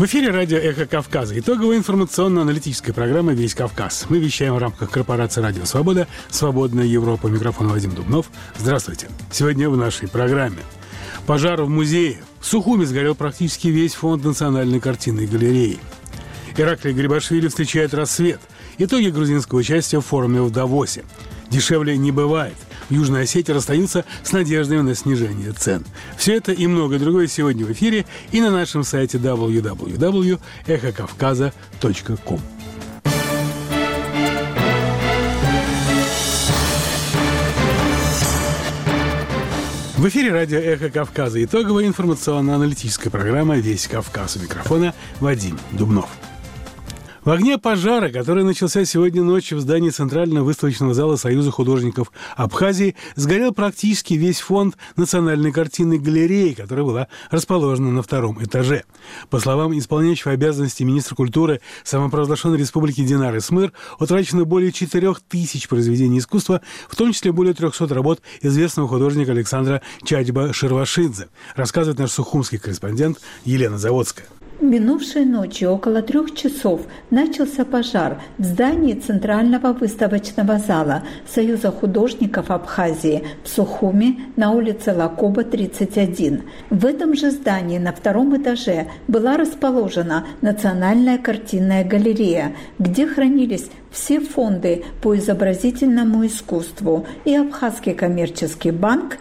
В эфире радио «Эхо Кавказа». Итоговая информационно-аналитическая программа «Весь Кавказ». Мы вещаем в рамках корпорации «Радио Свобода», «Свободная Европа». Микрофон Вадим Дубнов. Здравствуйте. Сегодня в нашей программе. Пожар в музее. В Сухуми сгорел практически весь фонд Национальной картинной галереи. Ираклий Грибашвили встречает рассвет. Итоги грузинского участия в форуме в Давосе. Дешевле не бывает. В Южной Осетии расстаются с надеждой на снижение цен. Все это и многое другое сегодня в эфире и на нашем сайте www.эхокавказа.ком. В эфире радио «Эхо Кавказа». Итоговая информационно-аналитическая программа «Весь Кавказ». У микрофона Вадим Дубнов. В огне пожара, который начался сегодня ночью в здании Центрального выставочного зала Союза художников Абхазии, сгорел практически весь фонд Национальной картинной галереи, которая была расположена на втором этаже. По словам исполняющего обязанности министра культуры самопровозглашенной республики Динары Смыр, утрачено более 4000 произведений искусства, в том числе более 300 работ известного художника Александра Чатьба-Шервашидзе, рассказывает наш сухумский корреспондент Елена Заводская. Минувшей ночью около 3 часов начался пожар в здании Центрального выставочного зала Союза художников Абхазии в Сухуми на улице Лакоба, 31. В этом же здании на втором этаже была расположена Национальная картинная галерея, где хранились все фонды по изобразительному искусству и Абхазский коммерческий банк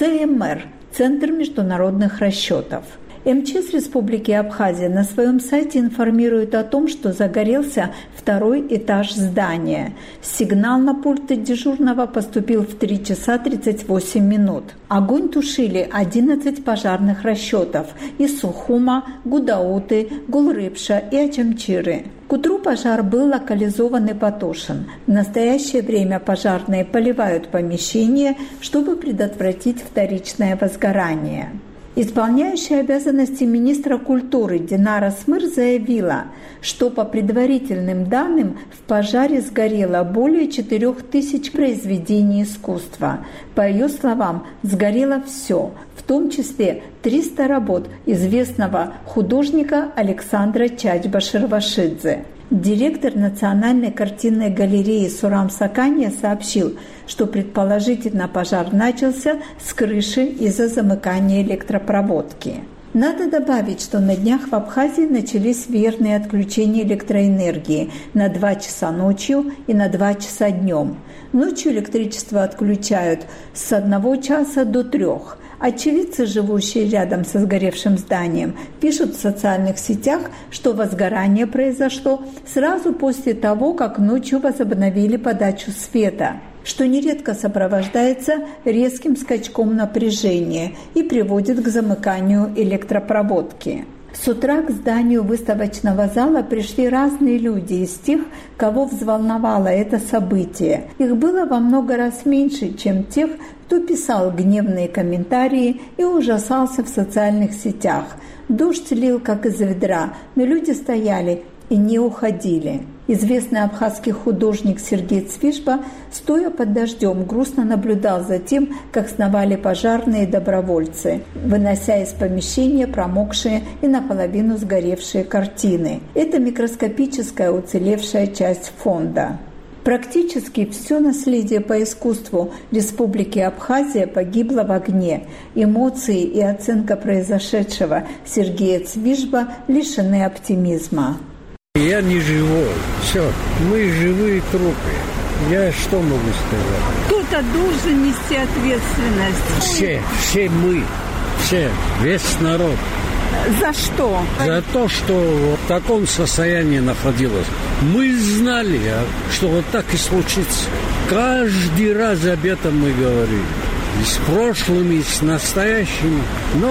ЦМР – Центр международных расчетов. МЧС Республики Абхазия на своем сайте информирует о том, что загорелся второй этаж здания. Сигнал на пульты дежурного поступил в 3 часа 38 минут. Огонь тушили 11 пожарных расчетов из Сухума, Гудауты, Гулрыбша и Ачамчиры. К утру пожар был локализован и потушен. В настоящее время пожарные поливают помещение, чтобы предотвратить вторичное возгорание. Исполняющая обязанности министра культуры Динара Смыр заявила, что по предварительным данным в пожаре сгорело более 4000 произведений искусства. По ее словам, сгорело все, в том числе 300 работ известного художника Александра Чатьба-Шервашидзе. Директор Национальной картинной галереи Сурам Саканья сообщил, что предположительно пожар начался с крыши из-за замыкания электропроводки. Надо добавить, что на днях в Абхазии начались верные отключения электроэнергии на 2 часа ночью и на 2 часа днем. Ночью электричество отключают с 1 часа до 3. Очевидцы, живущие рядом со сгоревшим зданием, пишут в социальных сетях, что возгорание произошло сразу после того, как ночью возобновили подачу света, что нередко сопровождается резким скачком напряжения и приводит к замыканию электропроводки. С утра к зданию выставочного зала пришли разные люди из тех, кого взволновало это событие. Их было во много раз меньше, чем тех, кто писал гневные комментарии и ужасался в социальных сетях. Дождь лил, как из ведра, но люди стояли и не уходили. Известный абхазский художник Сергей Цвишба, стоя под дождем, грустно наблюдал за тем, как сновали пожарные добровольцы, вынося из помещения промокшие и наполовину сгоревшие картины. Это микроскопическая уцелевшая часть фонда. Практически все наследие по искусству Республики Абхазия погибло в огне. Эмоции и оценка произошедшего Сергея Цвишба лишены оптимизма. Я не живой. Все, мы живые трупы. Я что могу сказать? Кто-то должен нести ответственность. Все мы, весь народ. За что? За то, что в таком состоянии находилось. Мы знали, что вот так и случится. Каждый раз об этом мы говорили. И с прошлым, и с настоящим, но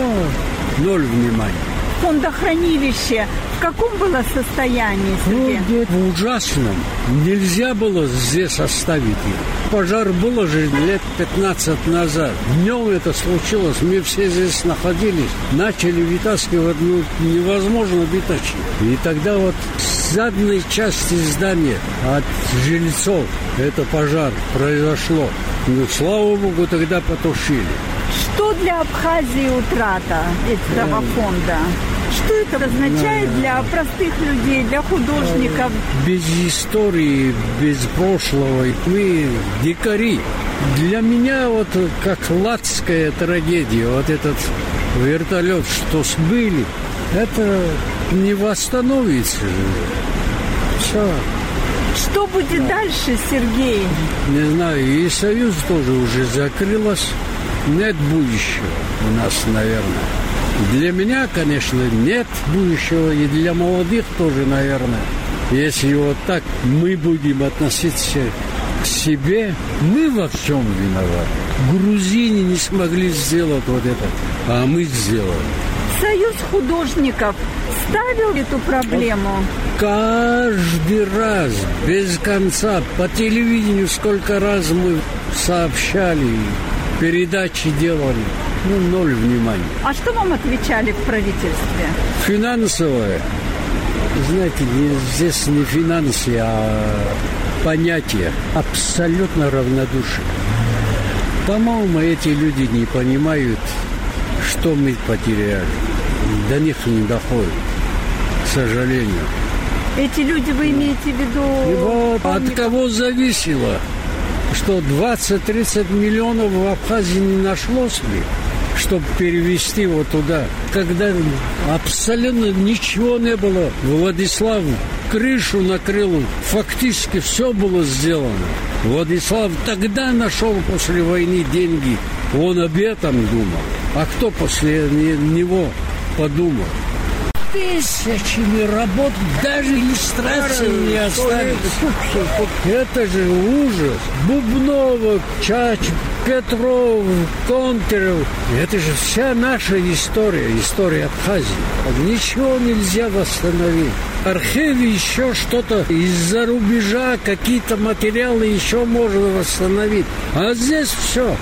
0 внимания. Фондохранилище в каком было состоянии, Сергей? В ужасном. Нельзя было здесь оставить их. Пожар был же лет 15 назад. Днем это случилось. Мы все здесь находились. Начали вытаскивать, невозможно вытащить. И тогда вот с задней части здания от жильцов это пожар произошло. Ну, слава богу, тогда потушили. Что для Абхазии утрата этого фонда? Что это означает для простых людей, для художников? Без истории, без прошлого мы дикари. Для меня вот как латская трагедия, вот этот вертолет, что сбили, это не восстановится. Все. Что будет дальше, Сергей? Не знаю, и Союз тоже уже закрылась. Нет будущего у нас, наверное. Для меня, конечно, нет будущего, и для молодых тоже, наверное. Если вот так мы будем относиться к себе, мы во всем виноваты. Грузины не смогли сделать вот это, а мы сделали. Союз художников ставил эту проблему? Каждый раз, без конца, по телевидению сколько раз мы сообщали, передачи делали, ноль внимания. А что вам отвечали в правительстве? Финансовое. Знаете, здесь не финансы, а понятие. Абсолютно равнодушие. По-моему, эти люди не понимают, что мы потеряли. До них не доходит, к сожалению. Эти люди, вы имеете в виду... И вот от кого зависело, что 20-30 миллионов в Абхазии не нашлось ли, чтобы перевести вот туда, когда абсолютно ничего не было. Владислав крышу накрыл, фактически все было сделано. Владислав тогда нашел после войны деньги, он об этом думал. А кто после него подумал? Тысячами работ, даже иллюстрации не остались. Это же ужас. Бубнова, Чач, Петров, Контеров. Это же вся наша история, история Абхазии. Ничего нельзя восстановить. В архиве еще что-то из-за рубежа, какие-то материалы еще можно восстановить. А здесь все.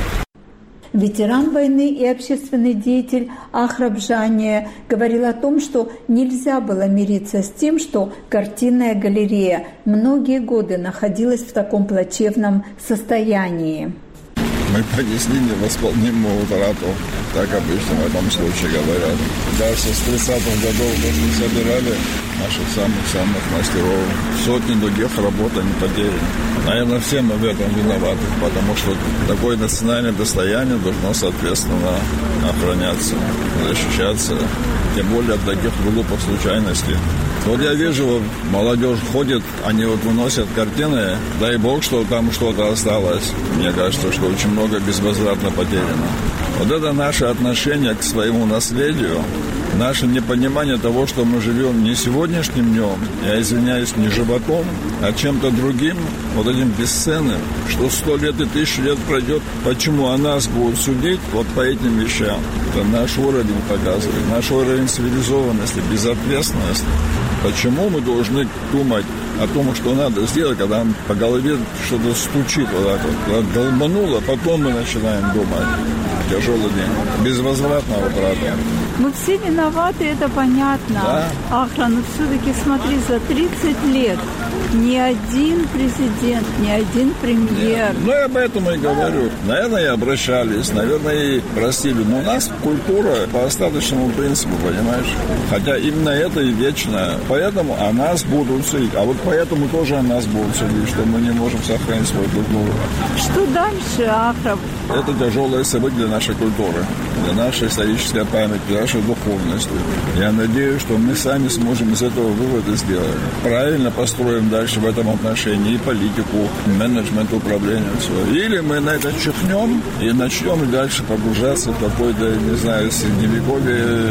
Ветеран войны и общественный деятель Ахраб Жания говорил о том, что нельзя было мириться с тем, что картинная галерея многие годы находилась в таком плачевном состоянии. Мы понесли невосполнимую утрату, так обычно в этом случае говорят. Даже с 30-х годов мы собирали наших самых мастеров. Сотни других работ они потеряны. Наверное, все мы в этом виноваты, потому что такое национальное достояние должно, соответственно, охраняться, защищаться, тем более от таких глупых случайностей. Вот я вижу, молодежь ходит, они вот выносят картины, дай бог, что там что-то осталось. Мне кажется, что очень много безвозвратно потеряно. Вот это наше отношение к своему наследию, наше непонимание того, что мы живем не сегодняшним днем, я извиняюсь, не животом, а чем-то другим, вот этим бесценным, что 100 лет и 1000 лет пройдет, почему о нас будут судить вот по этим вещам. Это наш уровень показывает, наш уровень цивилизованности, безответственности. Почему мы должны думать о том, что надо сделать, когда нам по голове что-то стучит вот так вот, когда долбануло, потом мы начинаем думать. Тяжелый день, безвозвратного утрата. Мы все виноваты, это понятно. Да. Ахра, но все-таки смотри, за 30 лет ни один президент, ни один премьер. Ну, я об этом и говорю. Наверное, и обращались, наверное, и просили. Но у нас культура по остаточному принципу, понимаешь? Хотя именно это и вечное. Поэтому о нас будут судить. А вот поэтому тоже о нас будут судить, что мы не можем сохранить свою культуру. Что дальше, Ахра? Это тяжелое событие для нашей культуры, для нашей исторической памяти, для нашей духовности. Я надеюсь, что мы сами сможем из этого вывода сделать. Правильно построим дальше в этом отношении и политику, менеджмент, управление, все. Или мы на это чихнем и начнем дальше погружаться в какое-то, не знаю, средневековье,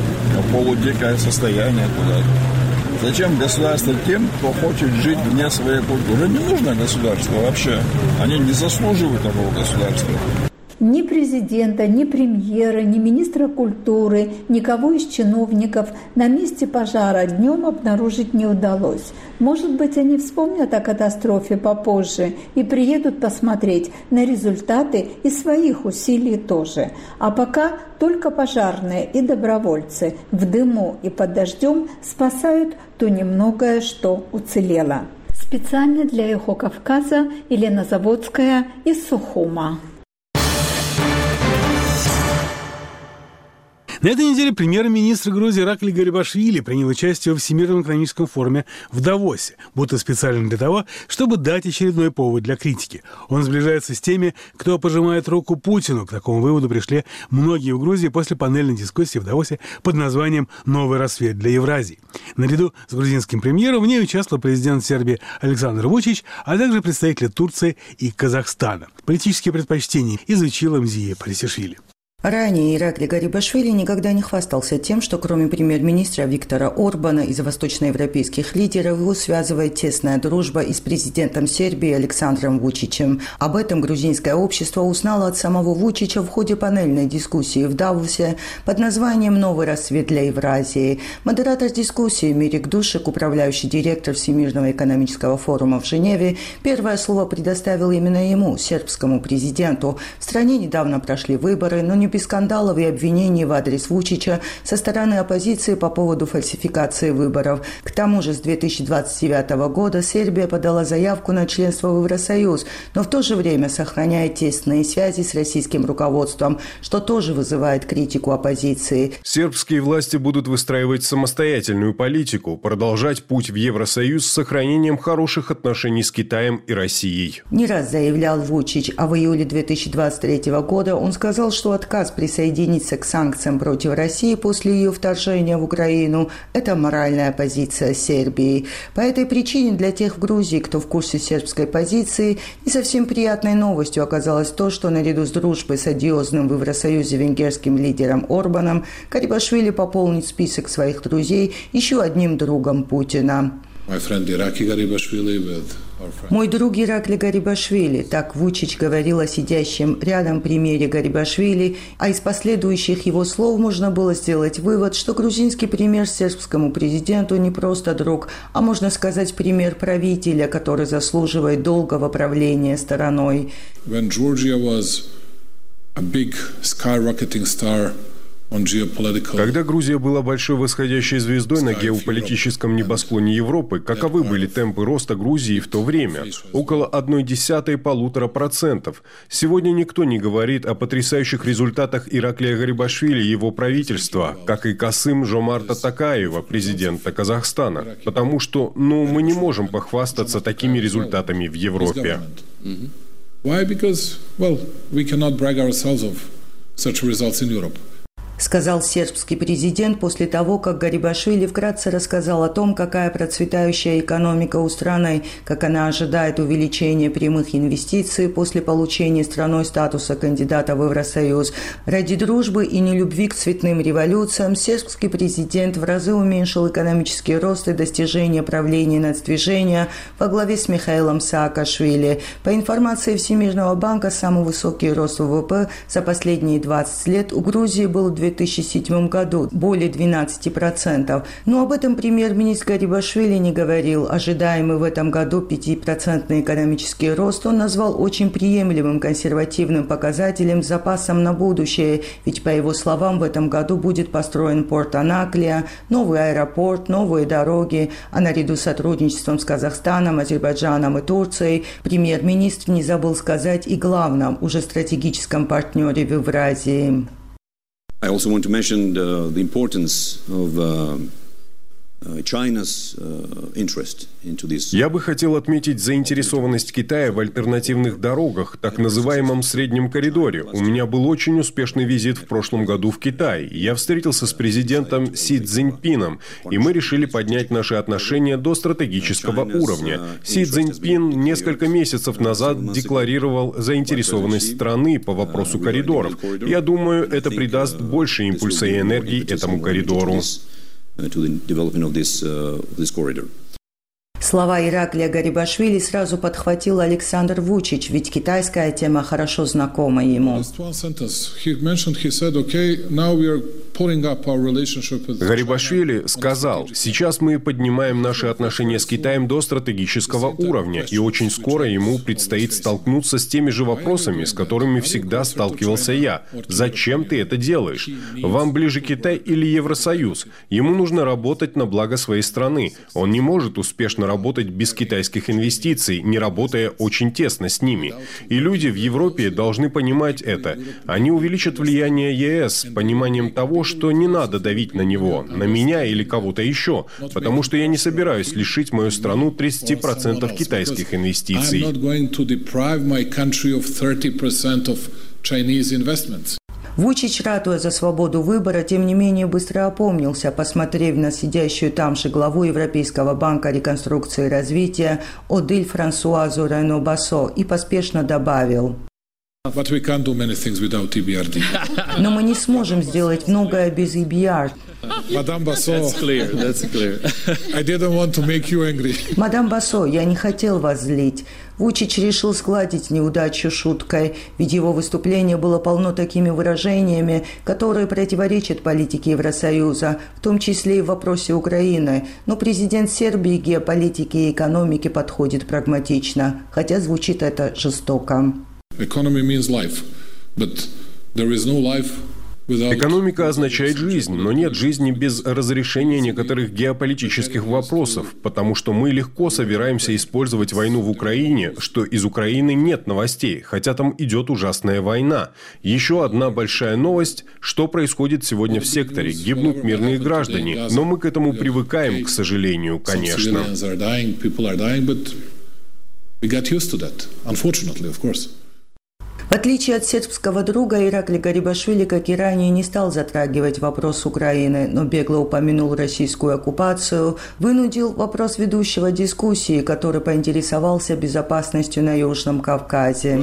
полудикое состояние куда-то. Зачем государство тем, кто хочет жить вне своей культуры? Не нужно государство вообще. Они не заслуживают такого государства. Ни президента, ни премьера, ни министра культуры, никого из чиновников на месте пожара днем обнаружить не удалось. Может быть, они вспомнят о катастрофе попозже и приедут посмотреть на результаты и своих усилий тоже. А пока только пожарные и добровольцы в дыму и под дождем спасают то немногое, что уцелело. Специально для «Эхо Кавказа» Елена Заводская из Сухума. На этой неделе премьер-министр Грузии Иракли Гарибашвили принял участие во Всемирном экономическом форуме в Давосе, будто специально для того, чтобы дать очередной повод для критики. Он сближается с теми, кто пожимает руку Путину. К такому выводу пришли многие в Грузии после панельной дискуссии в Давосе под названием «Новый рассвет для Евразии». Наряду с грузинским премьером в ней участвовал президент Сербии Александр Вучич, а также представители Турции и Казахстана. Политические предпочтения изучила Мзия Парисишвили. Ранее Иракли Гарибашвили никогда не хвастался тем, что кроме премьер-министра Виктора Орбана и восточноевропейских лидеров его связывает тесная дружба и с президентом Сербии Александром Вучичем. Об этом грузинское общество узнало от самого Вучича в ходе панельной дискуссии в Давосе под названием «Новый рассвет для Евразии». Модератор дискуссии Мирик Душек, управляющий директор Всемирного экономического форума в Женеве, первое слово предоставил именно ему, сербскому президенту. В стране недавно прошли выборы, но не без скандалов и обвинений в адрес Вучича со стороны оппозиции по поводу фальсификации выборов. К тому же с 2029 года Сербия подала заявку на членство в Евросоюз, но в то же время сохраняет тесные связи с российским руководством, что тоже вызывает критику оппозиции. Сербские власти будут выстраивать самостоятельную политику, продолжать путь в Евросоюз с сохранением хороших отношений с Китаем и Россией. Не раз заявлял Вучич, а в июле 2023 года он сказал, что отказ присоединиться к санкциям против России после ее вторжения в Украину – это моральная позиция Сербии. По этой причине для тех в Грузии, кто в курсе сербской позиции, не совсем приятной новостью оказалось то, что наряду с дружбой с одиозным в Евросоюзе венгерским лидером Орбаном Гарибашвили пополнит список своих друзей еще одним другом Путина. Мой друг Иракли Гарибашвили, так Вучич говорил о сидящем рядом премьере Гарибашвили, а из последующих его слов можно было сделать вывод, что грузинский премьер сербскому президенту не просто друг, а можно сказать премьер правителя, который заслуживает долгого правления страной. When Georgia was a big skyrocketing star, когда Грузия была большой восходящей звездой на геополитическом небосклоне Европы, каковы были темпы роста Грузии в то время? Около 0,1–1,5%. Сегодня никто не говорит о потрясающих результатах Ираклия Гарибашвили и его правительства, как и Касым-Жомарта Токаева, президента Казахстана. Потому что, мы не можем похвастаться такими результатами в Европе. Why? Because, we cannot brag ourselves of such results in Europe. Сказал сербский президент после того, как Гарибашвили вкратце рассказал о том, какая процветающая экономика у страны, как она ожидает увеличения прямых инвестиций после получения страной статуса кандидата в Евросоюз. Ради дружбы и нелюбви к цветным революциям сербский президент в разы уменьшил экономический рост и достижения правления нацдвижения во главе с Михаилом Саакашвили. По информации Всемирного банка, самый высокий рост ВВП за последние 20 лет у Грузии был в 2007 году, более 12%. Но об этом премьер-министр Гарибашвили не говорил. Ожидаемый в этом году 5% экономический рост он назвал очень приемлемым консервативным показателем с запасом на будущее, ведь, по его словам, в этом году будет построен порт Анаклия, новый аэропорт, новые дороги, а наряду с сотрудничеством с Казахстаном, Азербайджаном и Турцией премьер-министр не забыл сказать и главном, уже стратегическом партнере в Евразии. I also want to mention the importance of China's interest into this. Я бы хотел отметить заинтересованность Китая в альтернативных дорогах, так называемом среднем коридоре. У меня был очень успешный визит в прошлом году в Китай. Я встретился с президентом Си Цзиньпином, и мы решили поднять наши отношения до стратегического уровня. Си Цзиньпин несколько месяцев назад декларировал заинтересованность страны по вопросу коридоров. Я думаю, это придаст больше импульса и энергии этому коридору. Слова Ираклия Гарибашвили сразу подхватил Александр Вучич, ведь китайская тема хорошо знакома ему. Гарибашвили сказал: «Сейчас мы поднимаем наши отношения с Китаем до стратегического уровня, и очень скоро ему предстоит столкнуться с теми же вопросами, с которыми всегда сталкивался я. Зачем ты это делаешь? Вам ближе Китай или Евросоюз? Ему нужно работать на благо своей страны. Он не может успешно работать работать без китайских инвестиций, не работая очень тесно с ними. И люди в Европе должны понимать это. Они увеличат влияние ЕС с пониманием того, что не надо давить на него, на меня или кого-то еще, потому что я не собираюсь лишить мою страну 30% китайских инвестиций. Вучич, ратуя за свободу выбора, тем не менее быстро опомнился, посмотрев на сидящую там же главу Европейского банка реконструкции и развития Одиль Франсуазу Рено Басо и поспешно добавил: но мы не сможем сделать многое без EBRD. Мадам Басо, Мадам Басо, я не хотел вас злить. Вучич решил сгладить неудачу шуткой, ведь его выступление было полно такими выражениями, которые противоречат политике Евросоюза, в том числе и в вопросе Украины. Но президент Сербии к геополитике и экономике подходит прагматично, хотя звучит это жестоко. Экономика означает жизнь, но нет жизни без разрешения некоторых геополитических вопросов, потому что мы легко собираемся использовать войну в Украине, что из Украины нет новостей, хотя там идет ужасная война. Еще одна большая новость, что происходит сегодня в секторе. Гибнут мирные граждане, но мы к этому привыкаем, к сожалению, конечно. В отличие от сербского друга, Иракли Гарибашвили, как и ранее, не стал затрагивать вопрос Украины, но бегло упомянул российскую оккупацию, вынудил вопрос ведущего дискуссии, который поинтересовался безопасностью на Южном Кавказе.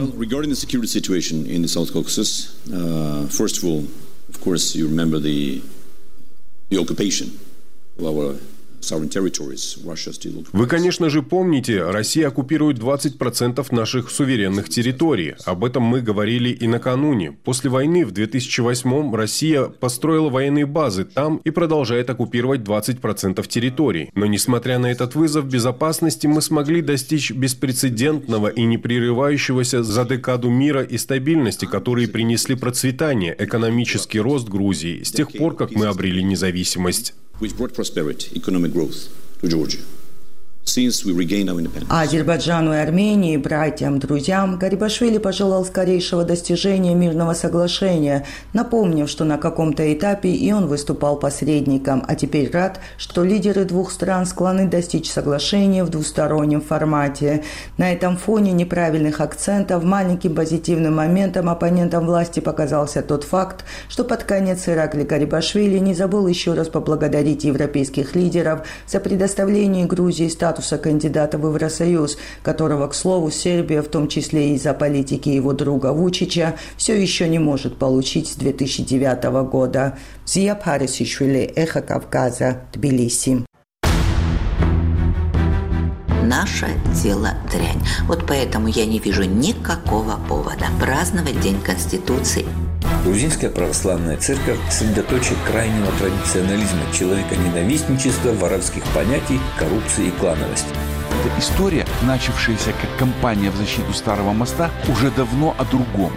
Вы, конечно же, помните, Россия оккупирует 20% наших суверенных территорий. Об этом мы говорили и накануне. После войны в 2008-м Россия построила военные базы там и продолжает оккупировать 20% территорий. Но, несмотря на этот вызов безопасности, мы смогли достичь беспрецедентного и непрерывающегося за декаду мира и стабильности, которые принесли процветание, экономический рост Грузии с тех пор, как мы обрели независимость. А Азербайджану и Армении, братьям, друзьям, Гарибашвили пожелал скорейшего достижения мирного соглашения, напомнив, что на каком-то этапе и он выступал посредником, а теперь рад, что лидеры двух стран склонны достичь соглашения в двустороннем формате. На этом фоне неправильных акцентов маленьким позитивным моментом оппонентам власти показался тот факт, что под конец Иракли Гарибашвили не забыл еще раз поблагодарить европейских лидеров за предоставление Грузии статуса кандидата в Евросоюз, которого, к слову, Сербия, в том числе и из-за политики его друга Вучича, все еще не может получить с 2009 года. Зия Парисишвили, Эхо Кавказа, Тбилиси. Наше дело дрянь. Вот поэтому я не вижу никакого повода праздновать День Конституции. Грузинская православная церковь – средоточие крайнего традиционализма, человеконенавистничества, воровских понятий, коррупции и клановости. Эта история, начавшаяся как кампания в защиту Старого моста, уже давно о другом.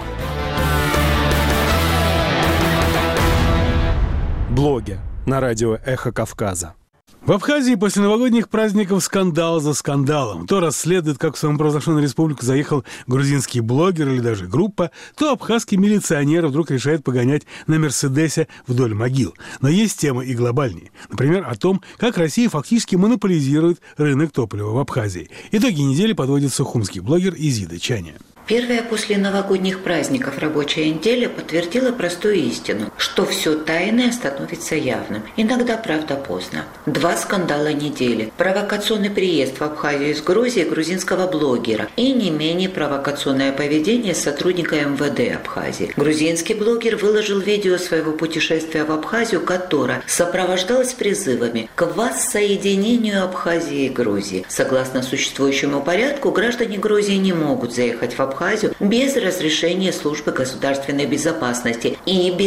Блоги на радио «Эхо Кавказа». В Абхазии после новогодних праздников скандал за скандалом. То расследует, как в самопровозглашенную республику заехал грузинский блогер или даже группа, то абхазский милиционер вдруг решает погонять на «Мерседесе» вдоль могил. Но есть темы и глобальнее. Например, о том, как Россия фактически монополизирует рынок топлива в Абхазии. Итоги недели подводит сухумский блогер Изида Чаня. Первая после новогодних праздников рабочая неделя подтвердила простую истину, что все тайное становится явным. Иногда, правда, поздно. 2 скандала недели. Провокационный приезд в Абхазию из Грузии грузинского блогера и не менее провокационное поведение сотрудника МВД Абхазии. Грузинский блогер выложил видео своего путешествия в Абхазию, которое сопровождалось призывами к воссоединению Абхазии и Грузии. Согласно существующему порядку, граждане Грузии не могут заехать в Абхазию без разрешения службы государственной безопасности и без визы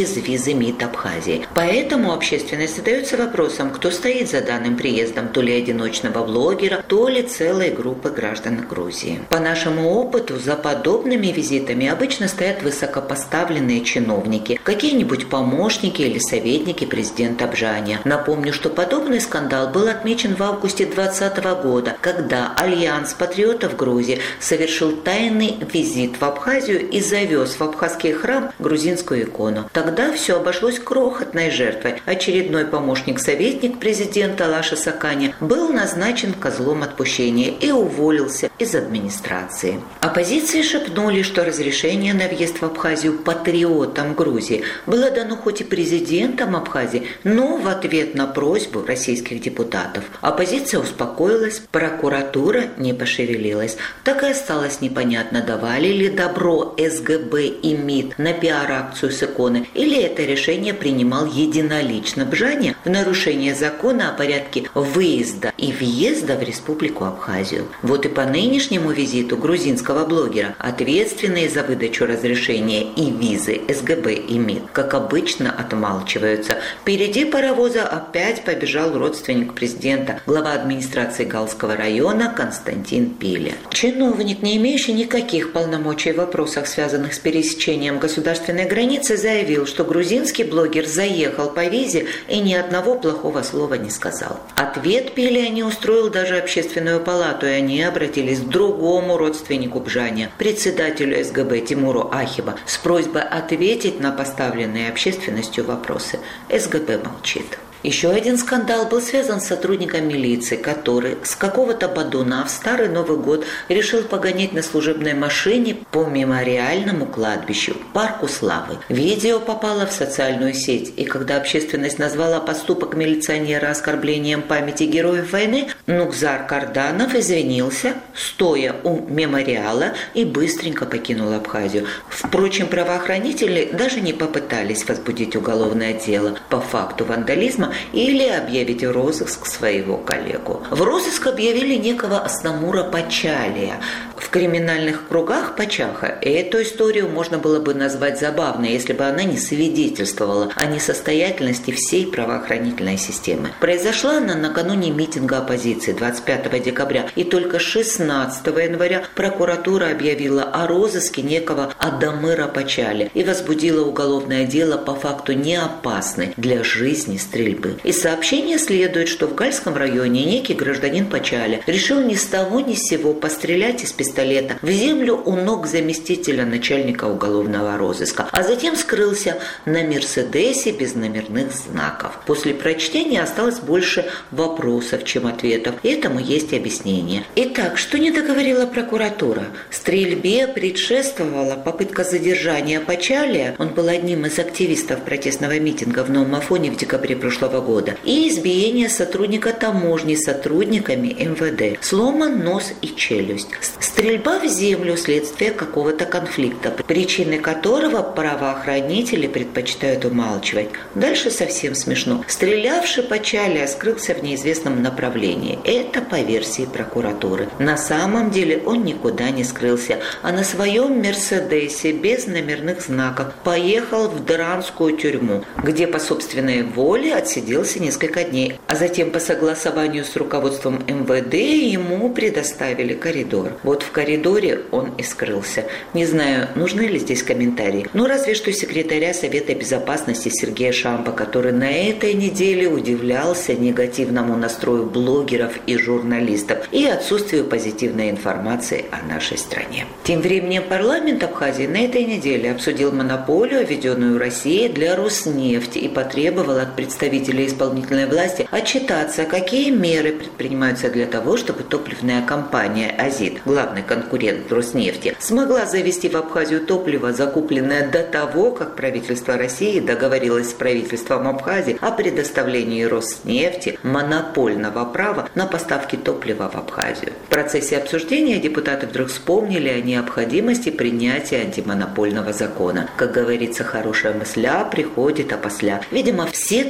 из МИД Абхазии. Поэтому общественность задается вопросом, кто стоит за данным приездом, то ли одиночного блогера, то ли целой группы граждан Грузии. По нашему опыту, за подобными визитами обычно стоят высокопоставленные чиновники, какие-нибудь помощники или советники президента Абжания. Напомню, что подобный скандал был отмечен в августе 2020 года, когда Альянс патриотов Грузии совершил тайный визит в Абхазию и завез в абхазский храм грузинскую икону. Тогда все обошлось крохотной жертвой. Очередной помощник-советник президента Лаша Сакани был назначен козлом отпущения и уволился из администрации. Оппозиции шепнули, что разрешение на въезд в Абхазию патриотам Грузии было дано хоть и президентом Абхазии, но в ответ на просьбу российских депутатов. Оппозиция успокоилась, прокуратура не пошевелилась. Так и осталось непонятно, давали ли добро СГБ и МИД на пиар-акцию с иконы, или это решение принимал единолично Бжания в нарушение закона о порядке выезда и въезда в Республику Абхазию. Вот и по нынешнему визиту грузинского блогера ответственные за выдачу разрешения и визы СГБ и МИД, как обычно, отмалчиваются. Впереди паровоза опять побежал родственник президента, глава администрации Галского района Константин Пиля. Чиновник, не имеющий никаких полномочий в вопросах, связанных с пересечением государственной границы, заявил, что грузинский блогер заехал по визе и ни одного плохого слова не сказал. Ответ Пиля не устроил даже общественную палату, и они обратились к другому родственнику Бжания, председателю СГБ Тимуру Ахиба, с просьбой ответить на поставленные общественностью вопросы. СГБ молчит. Еще один скандал был связан с сотрудником милиции, который с какого-то бодуна в Старый Новый год решил погонять на служебной машине по мемориальному кладбищу, парку Славы. Видео попало в социальную сеть, и когда общественность назвала поступок милиционера оскорблением памяти героев войны, Нукзар Карданов извинился, стоя у мемориала, и быстренько покинул Абхазию. Впрочем, правоохранители даже не попытались возбудить уголовное дело по факту вандализма или объявить в розыск своего коллегу. В розыск объявили некого Аснамура Пачалия. В криминальных кругах Пачаха эту историю можно было бы назвать забавной, если бы она не свидетельствовала о несостоятельности всей правоохранительной системы. Произошла она накануне митинга оппозиции 25 декабря, и только 16 января прокуратура объявила о розыске некого Адамыра Пачали и возбудила уголовное дело по факту неопасной для жизни стрельбы. Из сообщения следует, что в Гальском районе некий гражданин Пачали решил ни с того ни с сего пострелять из пистолета в землю у ног заместителя начальника уголовного розыска, а затем скрылся на Мерседесе без номерных знаков. После прочтения осталось больше вопросов, чем ответов, и этому есть объяснение. Итак, что не договорила прокуратура? Стрельбе предшествовала попытка задержания Пачалия, он был одним из активистов протестного митинга в Новом Афоне в декабре прошлого года, и избиение сотрудника таможни сотрудниками МВД, сломан нос и челюсть. Стрельба в землю – следствие какого-то конфликта, причины которого правоохранители предпочитают умалчивать. Дальше совсем смешно. Стрелявший Пачалия скрылся в неизвестном направлении. Это по версии прокуратуры. На самом деле он никуда не скрылся, а на своем Мерседесе без номерных знаков поехал в Дранскую тюрьму, где по собственной воле отсиделся несколько дней, а затем по согласованию с руководством МВД ему предоставили коридор. Вот в коридоре он и скрылся. Не знаю, нужны ли здесь комментарии. Ну, разве что секретаря Совета Безопасности Сергея Шампа, который на этой неделе удивлялся негативному настрою блогеров и журналистов и отсутствию позитивной информации о нашей стране. Тем временем парламент Абхазии на этой неделе обсудил монополию, введенную Россией для Роснефти, и потребовал от представителей исполнительной власти отчитаться, какие меры предпринимаются для того, чтобы топливная компания «Азит», главный конкурент Роснефти, смогла завести в Абхазию топливо, закупленное до того, как правительство России договорилось с правительством Абхазии о предоставлении Роснефти монопольного права на поставки топлива в Абхазию. В процессе обсуждения депутаты вдруг вспомнили о необходимости принятия антимонопольного закона. Как говорится, хорошая мысля приходит опосля. Видимо, все 3 года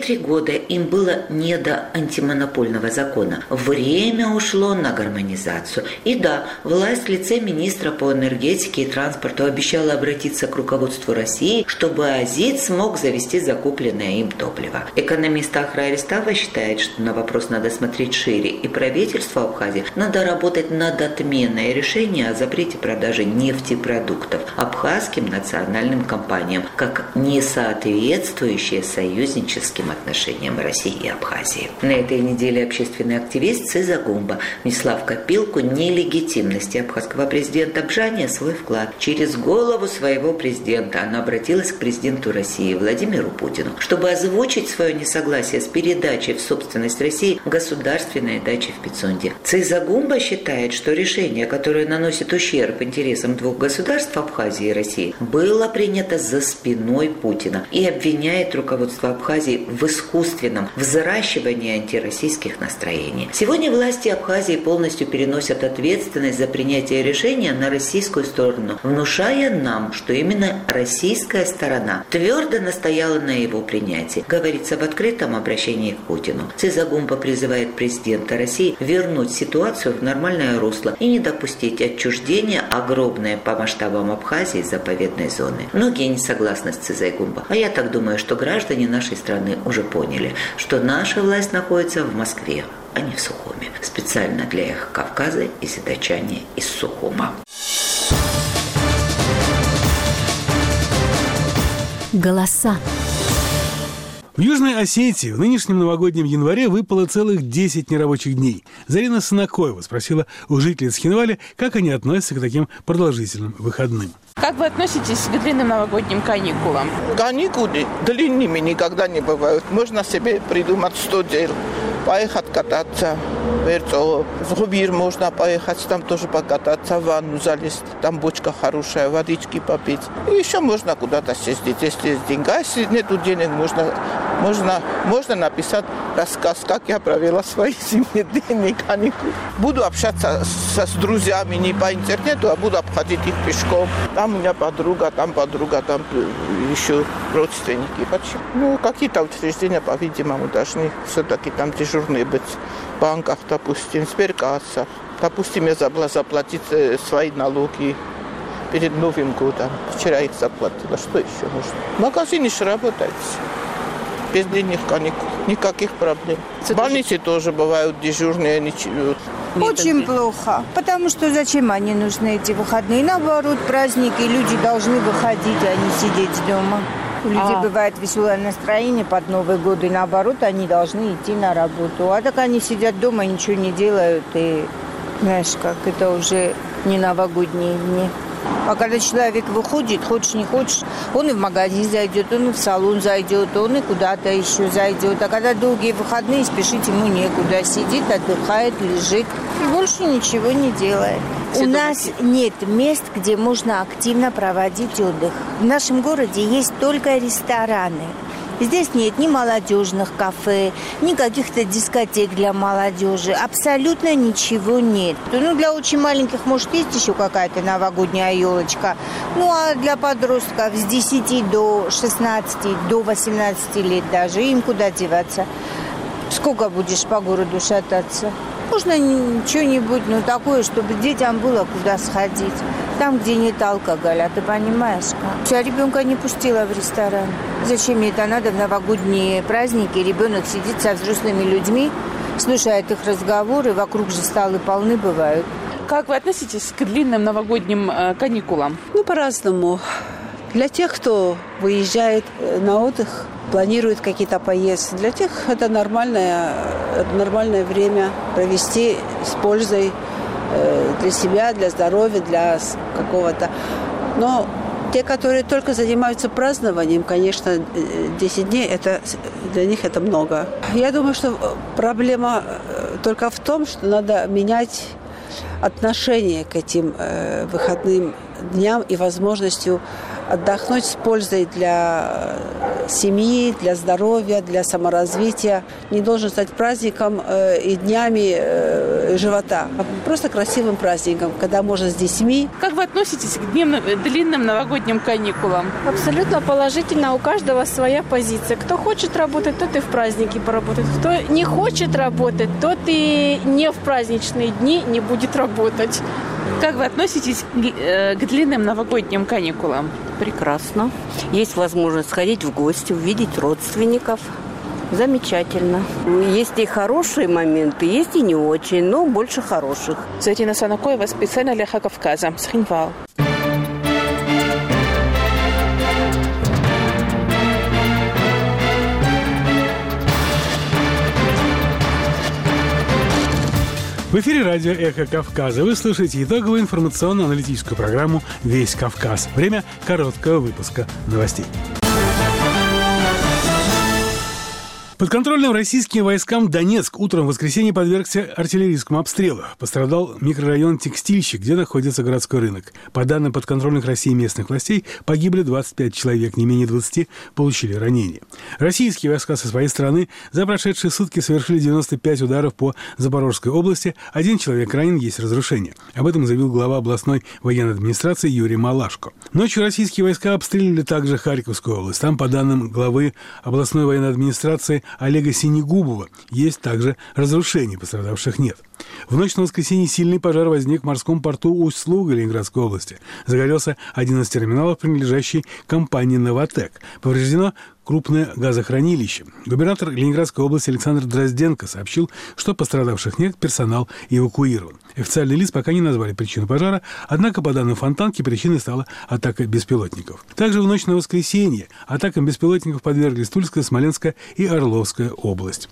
года им было не до антимонопольного закона. Время ушло на гармонизацию. И да, власть в лице министра по энергетике и транспорту обещала обратиться к руководству России, чтобы АЗИТ смог завести закупленное им топливо. Экономист Ахра Аристава считает, что на вопрос надо смотреть шире, и правительству Абхазии надо работать над отменой решения о запрете продажи нефтепродуктов абхазским национальным компаниям, как не соответствующие союзническим отношениям России и Абхазии. На этой неделе общественный активист Циза Гумба внесла в копилку нелегитимности абхазского президента Бжания свой вклад. Через голову своего президента она обратилась к президенту России Владимиру Путину, чтобы озвучить свое несогласие с передачей в собственность России государственной дачи в Пицунде. Циза Гумба считает, что решение, которое наносит ущерб интересам двух государств Абхазии и России, было принято за спиной Путина и обвиняет руководство Абхазии в искусственном взращивании антироссийских настроений. Сегодня власти Абхазии полностью переносят ответственность за принятие решения на российскую сторону, внушая нам, что именно российская сторона твердо настояла на его принятии, говорится в открытом обращении к Путину. Циза Гумба призывает президента России вернуть ситуацию в нормальное русло и не допустить отчуждения огромной по масштабам Абхазии заповедной зоны. Многие не согласны с Цизой Гумба, а я так думаю, что граждане нашей страны уже поняли, что наша власть находится в Москве, а не в Сухуме. Специально для Эхо Кавказа из Задачани из Сухума. Голоса. В Южной Осетии в нынешнем новогоднем январе выпало целых 10 нерабочих дней. Зарина Санакоева спросила у жителей Цхинвали, как они относятся к таким продолжительным выходным. Как вы относитесь к длинным новогодним каникулам? Каникулы длинными никогда не бывают. Можно себе придумать 100 дел. Поехать кататься в Эрцово. В Губир можно поехать, там тоже покататься, в ванну залезть. Там бочка хорошая, водички попить. И еще можно куда-то съездить, если есть деньги. А если нету денег, можно написать рассказ, как я провела свои зимние каникулы. Буду общаться с друзьями не по интернету, а буду обходить их пешком. Там у меня подруга, там еще родственники. Почему? Ну, какие-то учреждения, по-видимому, должны все-таки там дежурные быть. В банках, допустим, в сберкассах. Допустим, я забыла заплатить свои налоги перед Новым годом. Вчера их заплатила. Что еще нужно? В магазине же работает. Без длинных каникул. Никаких проблем. В больнице тоже бывают дежурные. Ничего. Очень плохо, потому что зачем они нужны, эти выходные? Наоборот, праздники, люди должны выходить, а не сидеть дома. У людей бывает веселое настроение под Новый год, и наоборот, они должны идти на работу. А так они сидят дома, ничего не делают, и знаешь, как это уже не новогодние дни. А когда человек выходит, хочешь не хочешь, он и в магазин зайдет, он и в салон зайдет, он и куда-то еще зайдет. А когда долгие выходные, спешить ему некуда. Сидит, отдыхает, лежит и больше ничего не делает. У нас нет мест, где можно активно проводить отдых. В нашем городе есть только рестораны. Здесь нет ни молодежных кафе, ни каких-то дискотек для молодежи. Абсолютно ничего нет. Ну, для очень маленьких, может, есть еще какая-то новогодняя елочка. Ну, а для подростков с 10 до 16, до 18 лет даже, им куда деваться? Сколько будешь по городу шататься? Можно что-нибудь, ну, такое, чтобы детям было куда сходить. Там, где нет алкоголя, ты понимаешь? Я ребенка не пустила в ресторан. Зачем мне это надо в новогодние праздники? Ребенок сидит со взрослыми людьми, слушает их разговоры, вокруг же столы полны бывают. Как вы относитесь к длинным новогодним каникулам? Ну, по-разному. Для тех, кто выезжает на отдых, планирует какие-то поездки, для тех это нормальное время провести с пользой для себя, для здоровья, для какого-то. Но те, которые только занимаются празднованием, конечно, 10 дней, для них это много. Я думаю, что проблема только в том, что надо менять отношение к этим выходным дням и возможностью отдохнуть с пользой для семьи, для здоровья, для саморазвития. Не должен стать праздником и днями живота, а просто красивым праздником, когда можно с детьми. Как вы относитесь к длинным новогодним каникулам? Абсолютно положительно. У каждого своя позиция. Кто хочет работать, тот и в праздники поработает. Кто не хочет работать, тот и не в праздничные дни не будет работать. Как вы относитесь к длинным новогодним каникулам? Прекрасно. Есть возможность сходить в гости, увидеть родственников. Замечательно. Есть и хорошие моменты, есть и не очень, но больше хороших. Зарина Санакоева, специально для Эхо Кавказа. Схинвал. В эфире радио «Эхо Кавказа». Вы слушаете итоговую информационно-аналитическую программу «Весь Кавказ». Время короткого выпуска новостей. Подконтрольным российским войскам Донецк утром в воскресенье подвергся артиллерийскому обстрелу. Пострадал микрорайон Текстильщик, где находится городской рынок. По данным подконтрольных России местных властей, погибли 25 человек, не менее 20 получили ранения. Российские войска со своей стороны за прошедшие сутки совершили 95 ударов по Запорожской области. 1 человек ранен, есть разрушения. Об этом заявил глава областной военной администрации Юрий Малашко. Ночью российские войска обстреливали также Харьковскую область. Там, по данным главы областной военной администрации Олега Синегубова, есть также разрушения, пострадавших нет. В ночь на воскресенье сильный пожар возник в морском порту Усть-Луга Ленинградской области. Загорелся один из терминалов, принадлежащий компании «Новотек». Повреждено крупное газохранилище. Губернатор Ленинградской области Александр Дрозденко сообщил, что пострадавших нет, персонал эвакуирован. Официальные лица пока не назвали причину пожара, однако, по данным Фонтанки, причиной стала атака беспилотников. Также в ночь на воскресенье атакам беспилотников подверглись Тульская, Смоленская и Орловская область.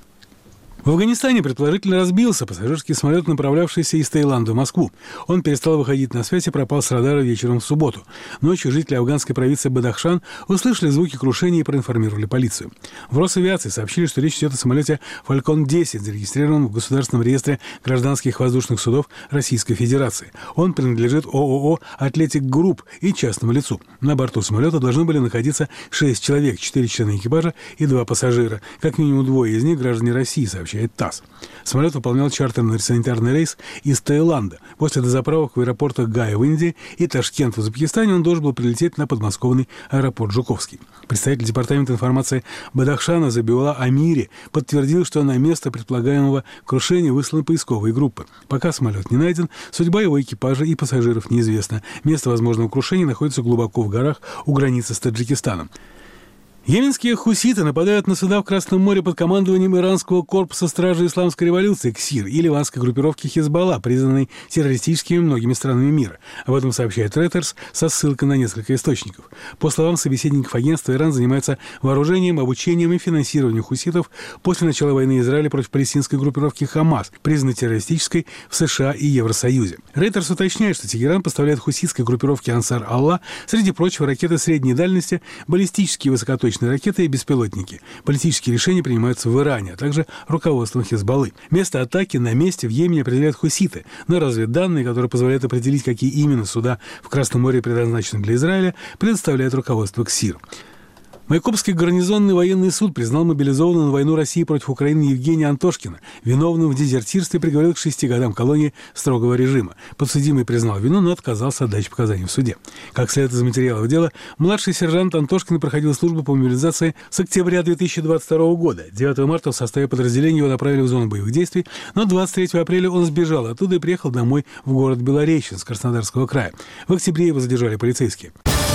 В Афганистане предположительно разбился пассажирский самолет, направлявшийся из Таиланда в Москву. Он перестал выходить на связь и пропал с радара вечером в субботу. Ночью жители афганской провинции Бадахшан услышали звуки крушения и проинформировали полицию. В Росавиации сообщили, что речь идет о самолете «Фалькон-10», зарегистрированном в Государственном реестре гражданских воздушных судов Российской Федерации. Он принадлежит ООО «Атлетик Групп» и частному лицу. На борту самолета должны были находиться 6 человек, 4 члена экипажа и 2 пассажира. Как минимум 2 из них граждане России, сообщает ТАСС. Самолет выполнял чартерный санитарный рейс из Таиланда. После дозаправок в аэропортах Гая в Индии и Ташкент в Узбекистане он должен был прилететь на подмосковный аэропорт Жуковский. Представитель департамента информации Бадахшана Забиула Амири подтвердил, что на место предполагаемого крушения высланы поисковые группы. Пока самолет не найден, судьба его экипажа и пассажиров неизвестна. Место возможного крушения находится глубоко в горах у границы с Таджикистаном. Йеменские хуситы нападают на суда в Красном море под командованием иранского корпуса стражи исламской революции КСИР и ливанской группировки Хизбалла, признанной террористическими многими странами мира. Об этом сообщает Reuters со ссылкой на несколько источников. По словам собеседников агентства, Иран занимается вооружением, обучением и финансированием хуситов после начала войны Израиля против палестинской группировки Хамас, признанной террористической в США и Евросоюзе. Reuters уточняет, что Тегеран поставляет хуситской группировке Ансар Аллах, среди прочего, ракеты средней дальности, баллистические высокоточные ракеты и беспилотники. Политические решения принимаются в Иране, а также руководством Хизбаллы. Место атаки на месте в Йемене определяют хуситы, но разведданные, которые позволяют определить, какие именно суда в Красном море предназначены для Израиля, предоставляет руководство КСИР. Майкопский гарнизонный военный суд признал мобилизованного на войну России против Украины Евгения Антошкина виновным в дезертирстве и приговорил к 6 годам колонии строгого режима. Подсудимый признал вину, но отказался от дачи показаний в суде. Как следует из материалов дела, младший сержант Антошкин проходил службу по мобилизации с октября 2022 года. 9 марта в составе подразделения его направили в зону боевых действий, но 23 апреля он сбежал оттуда и приехал домой в город Белореченск Краснодарского края. В октябре его задержали полицейские.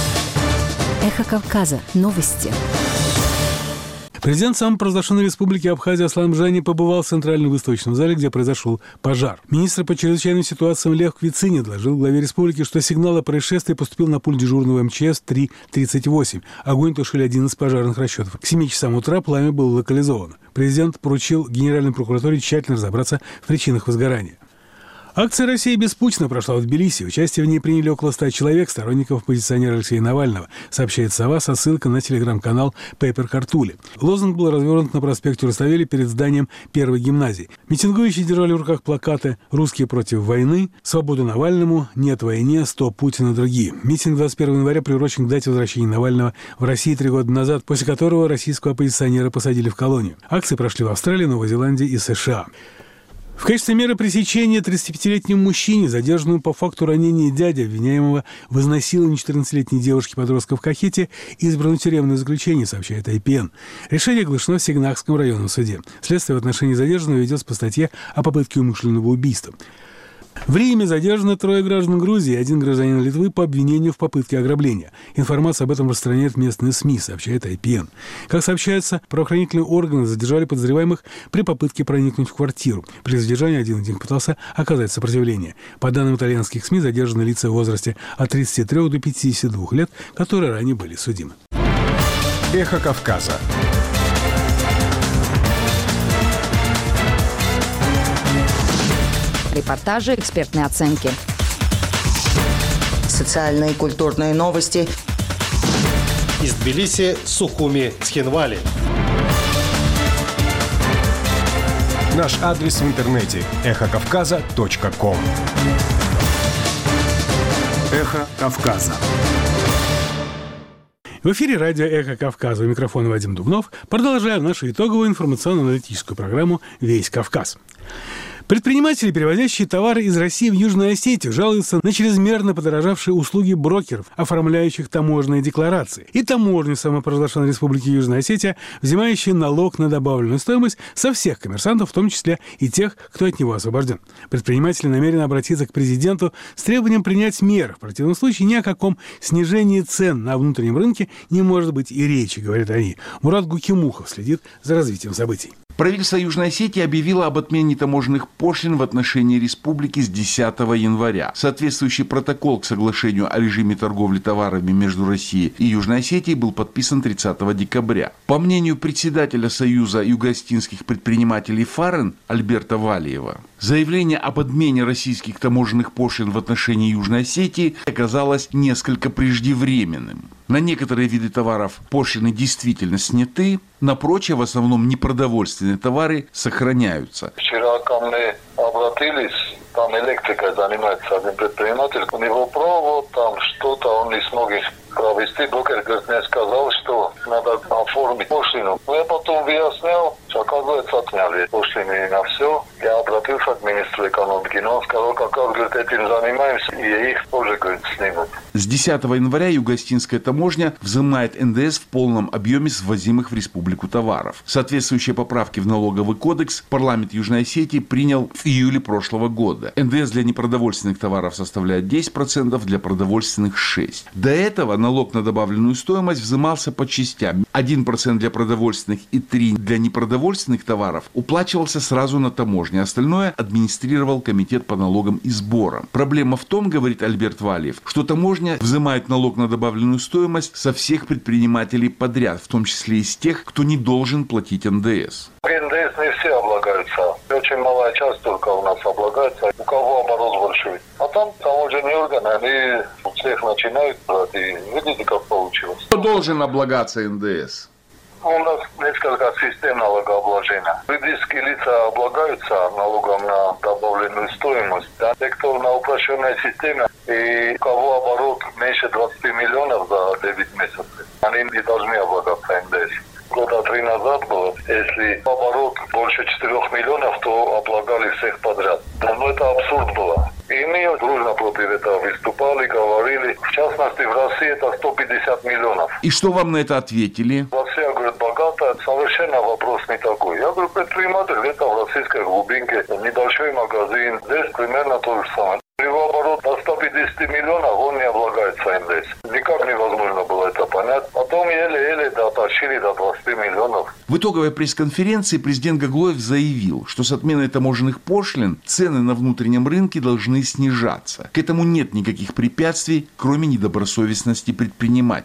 Эхо Кавказа. Новости. Президент самопровозглашенной республики Абхазия Аслан Бжани побывал в Центральном выставочном зале, где произошел пожар. Министр по чрезвычайным ситуациям Лев Квицинин доложил главе республики, что сигнал о происшествии поступил на пульт дежурного МЧС 338. Огонь тушили один из пожарных расчетов. К 7 часам утра пламя было локализовано. Президент поручил Генеральной прокуратуре тщательно разобраться в причинах возгорания. Акция «Россия без Путина» прошла в Тбилиси. Участие в ней приняли около 100 человек, сторонников оппозиционера Алексея Навального, сообщает «Сова» со ссылкой на телеграм-канал «Пейпер Картули». Лозунг был развернут на проспекте Руставели перед зданием первой гимназии. Митингующие держали в руках плакаты «Русские против войны», «Свободу Навальному», «Нет войне», «Стоп Путин» и другие. Митинг 21 января приурочен к дате возвращения Навального в Россию 3 года назад, после которого российского оппозиционера посадили в колонию. Акции прошли в Австралии, Новой Зеландии и США. В качестве меры пресечения 35-летнему мужчине, задержанному по факту ранения дяди, обвиняемого в изнасиловании 14-летней девушки-подростка в Кахете, избрано тюремное заключение, сообщает IPN. Решение оглашено в Сигнахском районном суде. Следствие в отношении задержанного ведется по статье о попытке умышленного убийства. В Риме задержано 3 граждан Грузии и 1 гражданин Литвы по обвинению в попытке ограбления. Информацию об этом распространяют местные СМИ, сообщает IPN. Как сообщается, правоохранительные органы задержали подозреваемых при попытке проникнуть в квартиру. При задержании один из них пытался оказать сопротивление. По данным итальянских СМИ, задержаны лица в возрасте от 33 до 52 лет, которые ранее были судимы. Эхо Кавказа. Репортажи, экспертные оценки. Социальные и культурные новости. Из Тбилиси, Сухуми, Цхинвали. Наш адрес в интернете – эхокавказа.ком. Эхо Кавказа. В эфире радио «Эхо Кавказа». У микрофона Вадим Дубнов. Продолжаем нашу итоговую информационно-аналитическую программу «Весь Кавказ». Предприниматели, перевозящие товары из России в Южную Осетию, жалуются на чрезмерно подорожавшие услуги брокеров, оформляющих таможенные декларации, и таможню самопровозглашенной Республики Южная Осетия, взимающие налог на добавленную стоимость со всех коммерсантов, в том числе и тех, кто от него освобожден. Предприниматели намерены обратиться к президенту с требованием принять меры. В противном случае ни о каком снижении цен на внутреннем рынке не может быть и речи, говорят они. Мурат Гукимухов следит за развитием событий. Правительство Южной Осетии объявило об отмене таможенных пошлин в отношении республики с 10 января. Соответствующий протокол к соглашению о режиме торговли товарами между Россией и Южной Осетией был подписан 30 декабря. По мнению председателя Союза юго-осетинских предпринимателей ФАРЕН Альберта Валиева, заявление об отмене российских таможенных пошлин в отношении Южной Осетии оказалось несколько преждевременным. На некоторые виды товаров пошлины действительно сняты, на прочие, в основном непродовольственные товары, сохраняются. Вчера ко мне обратились, там электрикой занимается один предприниматель, у него провод, там что-то он не смог провести, брокер, говорит, мне сказал, что надо оформить пошлину. Но я потом выяснял, что, оказывается, отняли пошлины на все. Я обратился к министру экономики, но он сказал, как раз, говорит, этим занимаемся, и их тоже, говорит, снимут. С 10 января юго-осетинская таможня взимает НДС в полном объеме с ввозимых в республику товаров. Соответствующие поправки в налоговый кодекс парламент Южной Осетии принял в июле прошлого года. НДС для непродовольственных товаров составляет 10%, для продовольственных 6%. До этого налог на добавленную стоимость взимался по частям. 1% для продовольственных и 3% для непродовольственных товаров уплачивался сразу на таможне. Остальное администрировал комитет по налогам и сборам. Проблема в том, говорит Альберт Валиев, что таможня взимает налог на добавленную стоимость со всех предпринимателей подряд, в том числе и с тех, кто не должен платить НДС. НДС не все облагаются. Очень малая часть только у нас облагается. У кого оборот большой. А там таможенные органы, они у всех начинают брать. И видите, как получилось. Кто должен облагаться НДС? У нас несколько систем налогообложения. Юридические лица облагаются налогом на добавленную стоимость. А те, кто на упрощенной системе, и у кого оборот меньше 20 миллионов за 9 месяцев, они не должны облагаться НДС. Года 3 назад было, если оборот больше 4 миллионов, то облагали всех подряд. Но это абсурд было. И мы дружно против этого выступали, говорили. В частности, в России это 150 миллионов. И что вам на это ответили? Россия, говорит, богатая, совершенно вопрос не такой. Я говорю, предприниматель где-то в российской глубинке, небольшой магазин, здесь примерно то же самое. Его оборот до 150 миллионов, он не облагается НДС. Никак невозможно было это понять. Потом еле-еле дотащили до 20 миллионов. В итоговой пресс-конференции президент Гаглоев заявил, что с отменой таможенных пошлин цены на внутреннем рынке должны снижаться. К этому нет никаких препятствий, кроме недобросовестности предпринимателей.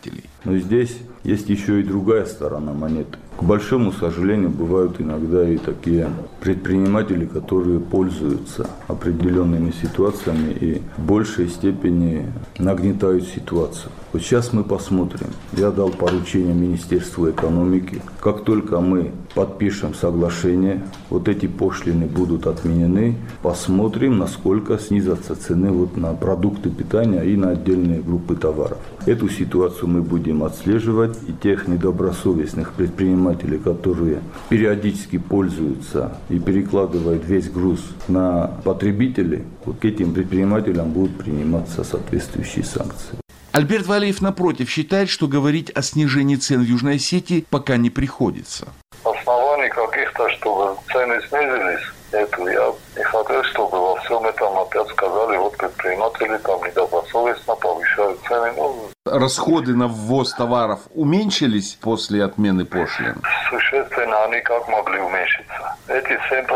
Но здесь есть еще и другая сторона монеты. К большому сожалению, бывают иногда и такие предприниматели, которые пользуются определенными ситуациями и в большей степени нагнетают ситуацию. Вот сейчас мы посмотрим. Я дал поручение Министерству экономики. Как только мы подпишем соглашение, вот эти пошлины будут отменены, посмотрим, насколько снизятся цены вот на продукты питания и на отдельные группы товаров. Эту ситуацию мы будем отслеживать, и тех недобросовестных предпринимателей, которые периодически пользуются и перекладывают весь груз на потребителей, вот к этим предпринимателям будут приниматься соответствующие санкции. Альберт Валиев, напротив, считает, что говорить о снижении цен в Южной Осетии пока не приходится. Оснований каких-то, чтобы цены снизились, нету. Я не хотел, чтобы во всем этом опять сказали, вот предприниматели там недобросовестно повышают цены. Расходы на ввоз товаров уменьшились после отмены пошлин? Существенно они как могли уменьшиться. Эти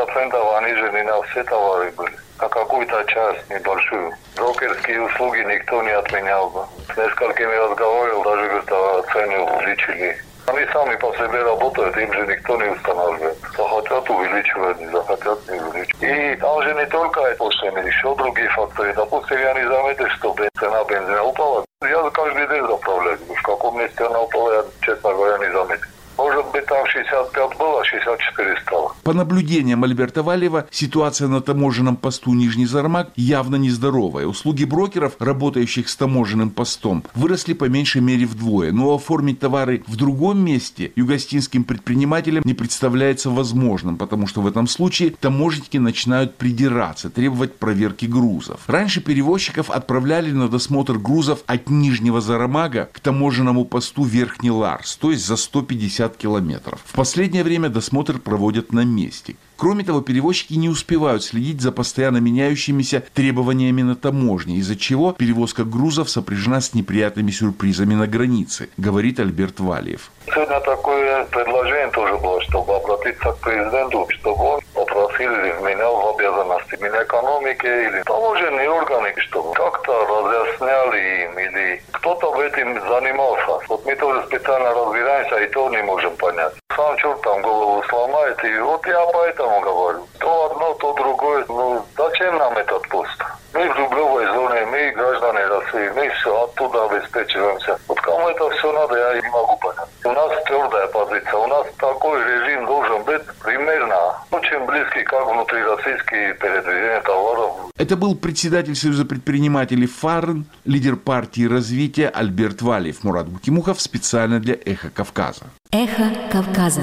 7% они же не на все товары были. На какую-то часть небольшую. Брокерские услуги никто не отменял бы. С несколькими разговаривал, даже говорят, цены увеличили. Они сами по себе работают, им же никто не устанавливает. Захотят увеличивать, не захотят не увеличивать. И там же не только пошлины, еще другие факторы. Допустим, я не заметил, что цена бензина упала. Я каждый день заправляю. В каком месте она упала, я, честно говоря, не заметил. Может быть, там 65 было, 64 стало. По наблюдениям Альберта Валиева, ситуация на таможенном посту Нижний Зармак явно нездоровая. Услуги брокеров, работающих с таможенным постом, выросли по меньшей мере вдвое. Но оформить товары в другом месте югостинским предпринимателям не представляется возможным, потому что в этом случае таможенники начинают придираться, требовать проверки грузов. Раньше перевозчиков отправляли на досмотр грузов от Нижнего Зарамага к таможенному посту Верхний Ларс, то есть за 150 километров. В последнее время досмотр проводят на месте. Кроме того, перевозчики не успевают следить за постоянно меняющимися требованиями на таможне, из-за чего перевозка грузов сопряжена с неприятными сюрпризами на границе, говорит Альберт Валиев. Сегодня такое предложение тоже было, чтобы обратиться к президенту, чтобы он попросил или вменял в обязанности Минэкономики или таможенные органы, чтобы как-то разъясняли им или кто-то в этом занимался. Вот мы тоже специально разбираемся и то не можем понять. Сам черт там голову сломает, и вот я поэтому говорю. То одно, то другое. Зачем нам этот пост? Мы в рублевой зоне, мы граждане России, мы все оттуда обеспечиваемся. Вот кому это все надо, я не могу понять. У нас твердая позиция, у нас такой режим должен быть примерно очень близкий, как внутрироссийские передвижения товаров. Это был председатель Союза предпринимателей ФАРН, лидер партии развития Альберт Валиев. Мурат Гукимухов специально для «Эхо Кавказа». «Эхо Кавказа».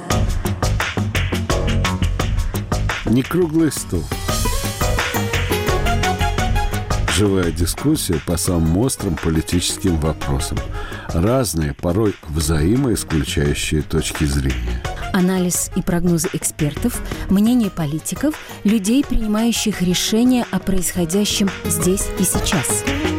Не круглый стол. Живая дискуссия по самым острым политическим вопросам. Разные, порой взаимоисключающие точки зрения. Анализ и прогнозы экспертов, мнение политиков, людей, принимающих решения о происходящем здесь и сейчас.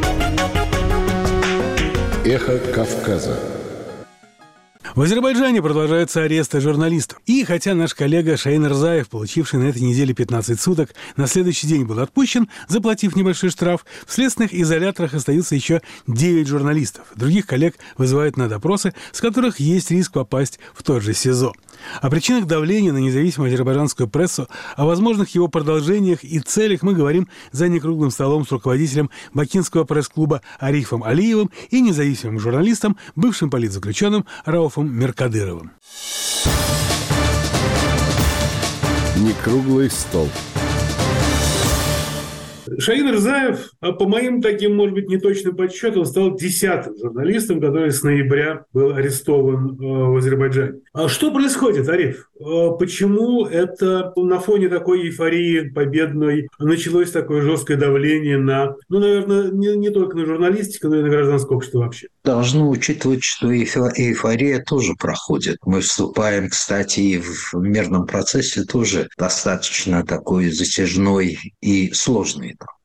«Эхо Кавказа». В Азербайджане продолжаются аресты журналистов. И хотя наш коллега Шаин Рзаев, получивший на этой неделе 15 суток, на следующий день был отпущен, заплатив небольшой штраф, в следственных изоляторах остаются еще 9 журналистов. Других коллег вызывают на допросы, с которых есть риск попасть в тот же СИЗО. О причинах давления на независимую азербайджанскую прессу, о возможных его продолжениях и целях мы говорим за некруглым столом с руководителем Бакинского пресс-клуба Арифом Алиевым и независимым журналистом, бывшим политзаключенным Рауфом Меркадыровым. Некруглый стол. Шаин Рзаев, по моим таким, может быть, неточным подсчетам, стал 10-м журналистом, который с ноября был арестован в Азербайджане. А что происходит, Ариф? Почему это на фоне такой эйфории победной началось такое жесткое давление на, наверное, не только на журналистику, но и на гражданское общество вообще? Должно учитывать, что эйфория тоже проходит. Мы вступаем, кстати, и в мирном процессе тоже достаточно такой затяжной и сложный.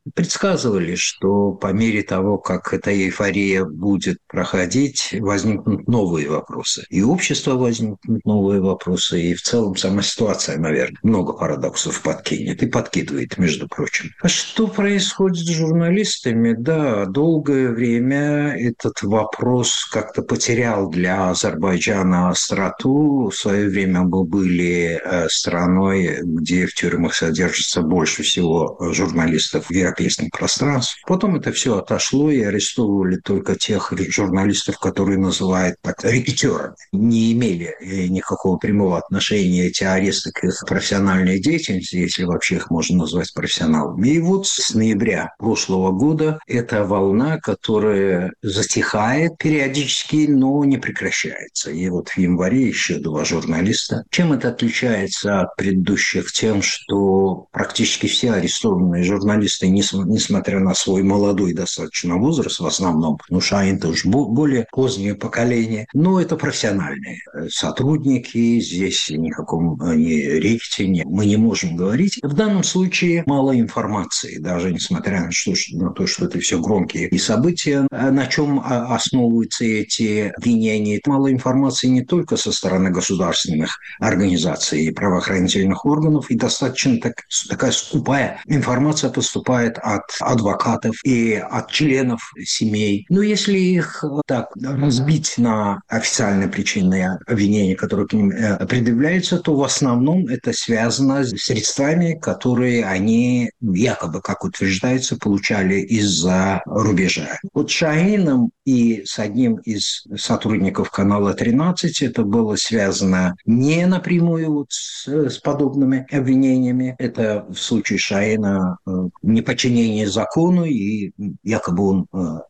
предсказывали, что по мере того, как эта эйфория будет проходить, возникнут новые вопросы. И общество возникнут новые вопросы, и в целом сама ситуация, наверное, много парадоксов подкинет и подкидывает, между прочим. А что происходит с журналистами? Да, долгое время этот вопрос как-то потерял для Азербайджана остроту. В свое время мы были страной, где в тюрьмах содержится больше всего журналистов в европейском пространстве. Потом это все отошло, и арестовывали только тех журналистов, которые называют так рекетерами. Не имели никакого прямого отношения эти аресты к их профессиональной деятельности, если вообще их можно назвать профессионалами. И вот с ноября прошлого года эта волна, которая затихает периодически, но не прекращается. И вот в январе еще 2 журналиста. Чем это отличается от предыдущих? Тем, что практически все арестованные журналисты, несмотря на свой молодой достаточно возраст, в основном, ну, Шаин-то уж более позднее поколение, но это профессиональные сотрудники, здесь никаком ни рекете мы не можем говорить. В данном случае мало информации, даже несмотря на то, что это все громкие и события, на чем основываются эти обвинения. Это мало информации не только со стороны государственных организаций и правоохранительных органов, и достаточно такая скупая информация поступает от адвокатов и от членов семей. Но если их так разбить на официальные причины обвинения, которые к ним предъявляются, то в основном это связано с средствами, которые они якобы, как утверждается, получали из-за рубежа. Вот Шаином и с одним из сотрудников канала 13 это было связано не напрямую вот с подобными обвинениями. Это в случае Шаина неподчинение закону, и якобы он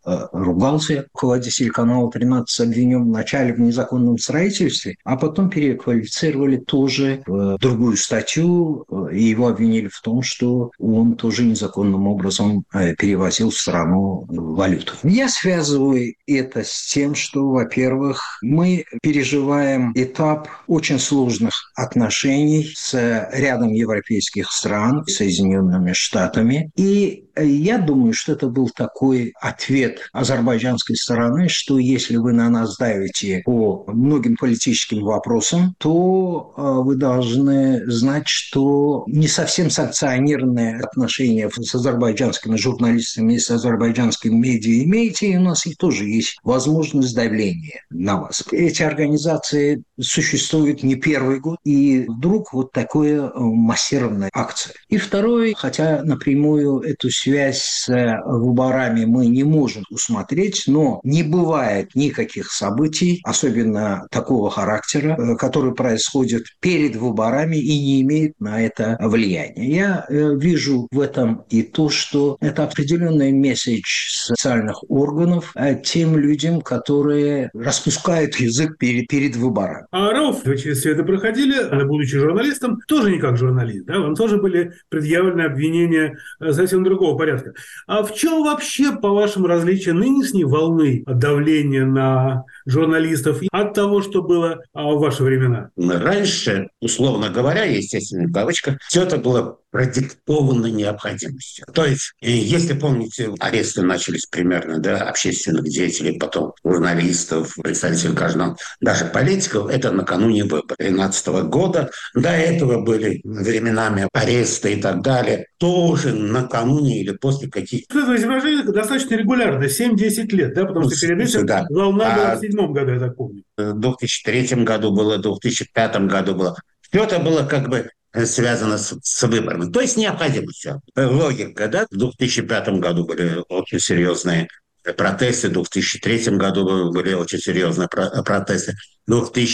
ругался. Руководитель канала 13 обвинен вначале в незаконном строительстве, а потом переквалифицировали тоже в другую статью, и его обвинили в том, что он тоже незаконным образом перевозил в страну валюту. Я связываю это с тем, что, во-первых, мы переживаем этап очень сложных отношений с рядом европейских стран, Соединенными Штатами, и я думаю, что это был такой ответ азербайджанской стороны, что если вы на нас давите по многим политическим вопросам, то вы должны знать, что не совсем санкционированные отношения с азербайджанскими журналистами и с азербайджанскими медиа имеете, и у нас и тоже есть возможность давления на вас. Эти организации существуют не первый год, и вдруг вот такая массированная акция. И второе, хотя напрямую эту связь с выборами мы не можем усмотреть, но не бывает никаких событий, особенно такого характера, которые происходят перед выборами и не имеют на это влияния. Я вижу в этом и то, что это определенный месседж социальных органов тем людям, которые распускают язык перед выборами. А Рауф, вы через все это проходили, будучи журналистом, тоже не как журналист, да? Вам тоже были предъявлены обвинения совсем другого порядка. А в чем вообще, по-вашему, различие нынешней волны давления на журналистов от того, что было в ваши времена? Раньше, условно говоря, естественно, в кавычках, все это было продиктовано необходимостью. То есть, если помните, аресты начались примерно, да, общественных деятелей, потом журналистов, представителей граждан, даже политиков, это накануне выборов 2013 года. До этого были временами аресты и так далее, тоже накануне или после каких-то... Это изображение достаточно регулярно, 7-10 лет, да, потому что перед этим волна была в 2007 году, я так помню. В 2003 году было, в 2005 году было. Все это было как бы связано с выборами. То есть необходимостью. Логика, да? В 2005 году были очень серьезные протесты, в 2003 году были очень серьезные протесты. В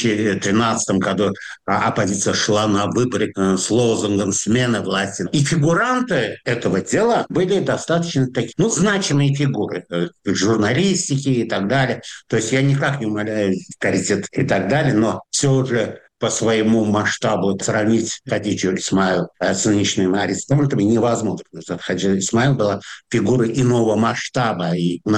2013 году оппозиция шла на выборы с лозунгом смены власти. И фигуранты этого дела были достаточно такие, значимые фигуры в журналистике и так далее. То есть я никак не умаляю авторитет и так далее, но все же по своему масштабу сравнить Хадиджу Исмаил с нынешними арестантами невозможно. Потому что Хадиджа Исмаил была фигурой иного масштаба. И на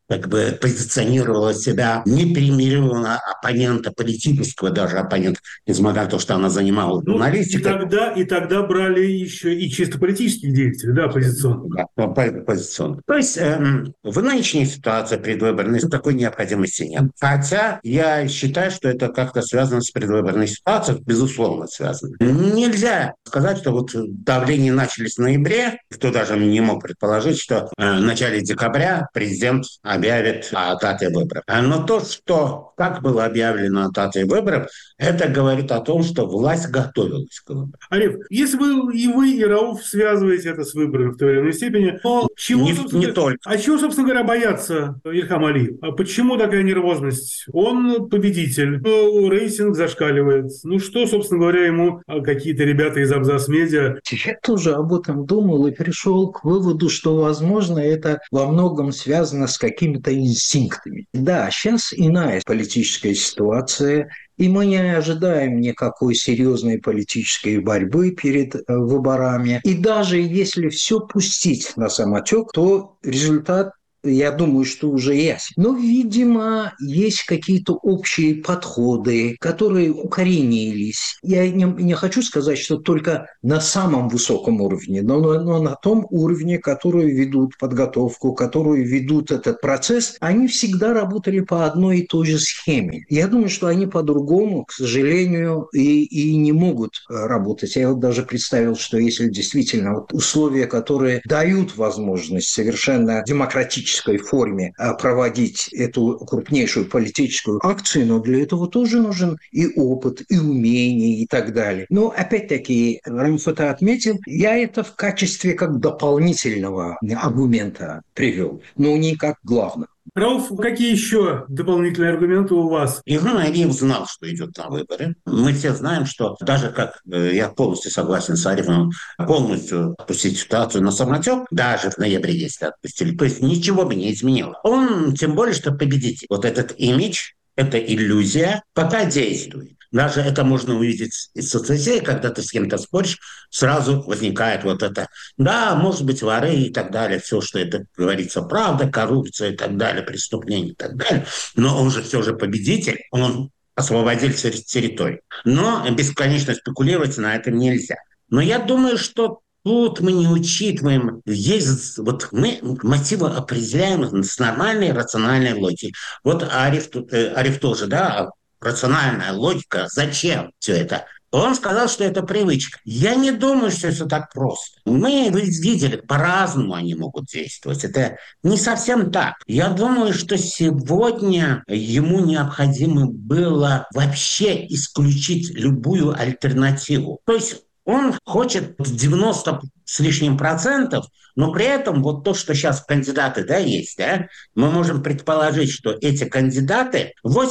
как бы позиционировала себя непримиримого оппонента, политического даже оппонента, несмотря на то, что она занималась журналистикой. И тогда брали еще и чисто политические деятели, да, оппозиционные. Да, оппозиционные. То есть в нынешней ситуации предвыборной такой необходимости нет. Хотя я считаю, что это как-то связано с предвыборной ситуацией, безусловно связано. Нельзя сказать, что вот давления начались в ноябре, кто даже не мог предположить, что в начале декабря президент объявит о дате выборов. Но то, что как было объявлено о дате выборов, это говорит о том, что власть готовилась к выборам. Ариф, если вы и Рауф связываете это с выборами в той или иной степени, то чего, чего, собственно говоря, боятся Ильхам Алиев? А почему такая нервозность? Он победитель, рейтинг зашкаливает. Что, собственно говоря, ему какие-то ребята из Абзас-медиа? Я тоже об этом думал и пришел к выводу, что, возможно, это во многом связано с какими-то инстинктами. Да, сейчас иная политическая ситуация, и мы не ожидаем никакой серьезной политической борьбы перед выборами. И даже если все пустить на самотек, то результат, я думаю, что уже ясен. Но, видимо, есть какие-то общие подходы, которые укоренились. Я не хочу сказать, что только на самом высоком уровне, но на том уровне, который ведут подготовку, которые ведут этот процесс, они всегда работали по одной и той же схеме. Я думаю, что они по-другому, к сожалению, и не могут работать. Я даже представил, что если действительно условия, которые дают возможность совершенно демократически форме проводить эту крупнейшую политическую акцию, но для этого тоже нужен и опыт, и умение, и так далее. Но, опять-таки, Рауф это отметил, я это в качестве как дополнительного аргумента привел, но не как главного. Рауф, какие еще дополнительные аргументы у вас? Ильхам Алиев знал, что идет на выборы. Мы все знаем, что даже как я полностью согласен с Арифом, полностью отпустить ситуацию на самотек, даже в ноябре, если отпустили, то есть ничего бы не изменило. Он, тем более, что победитель. Вот этот имидж, эта иллюзия пока действует. Даже это можно увидеть из соцсетей, когда ты с кем-то споришь, сразу возникает вот это, да, может быть, воры и так далее, все, что это говорится, правда, коррупция и так далее, преступления и так далее. Но он же все же победитель, он освободитель территории. Но бесконечно спекулировать на этом нельзя. Но я думаю, что тут мы не учитываем, есть вот мы мотивы определяем с нормальной рациональной логикой. Вот Ариф тоже, да, рациональная логика, зачем все это? Он сказал, что это привычка. Я не думаю, что это так просто. Мы видели, по-разному они могут действовать. Это не совсем так. Я думаю, что сегодня ему необходимо было вообще исключить любую альтернативу. То есть он хочет 90 с лишним процентов, но при этом вот то, что сейчас кандидаты, да, есть, да, мы можем предположить, что эти кандидаты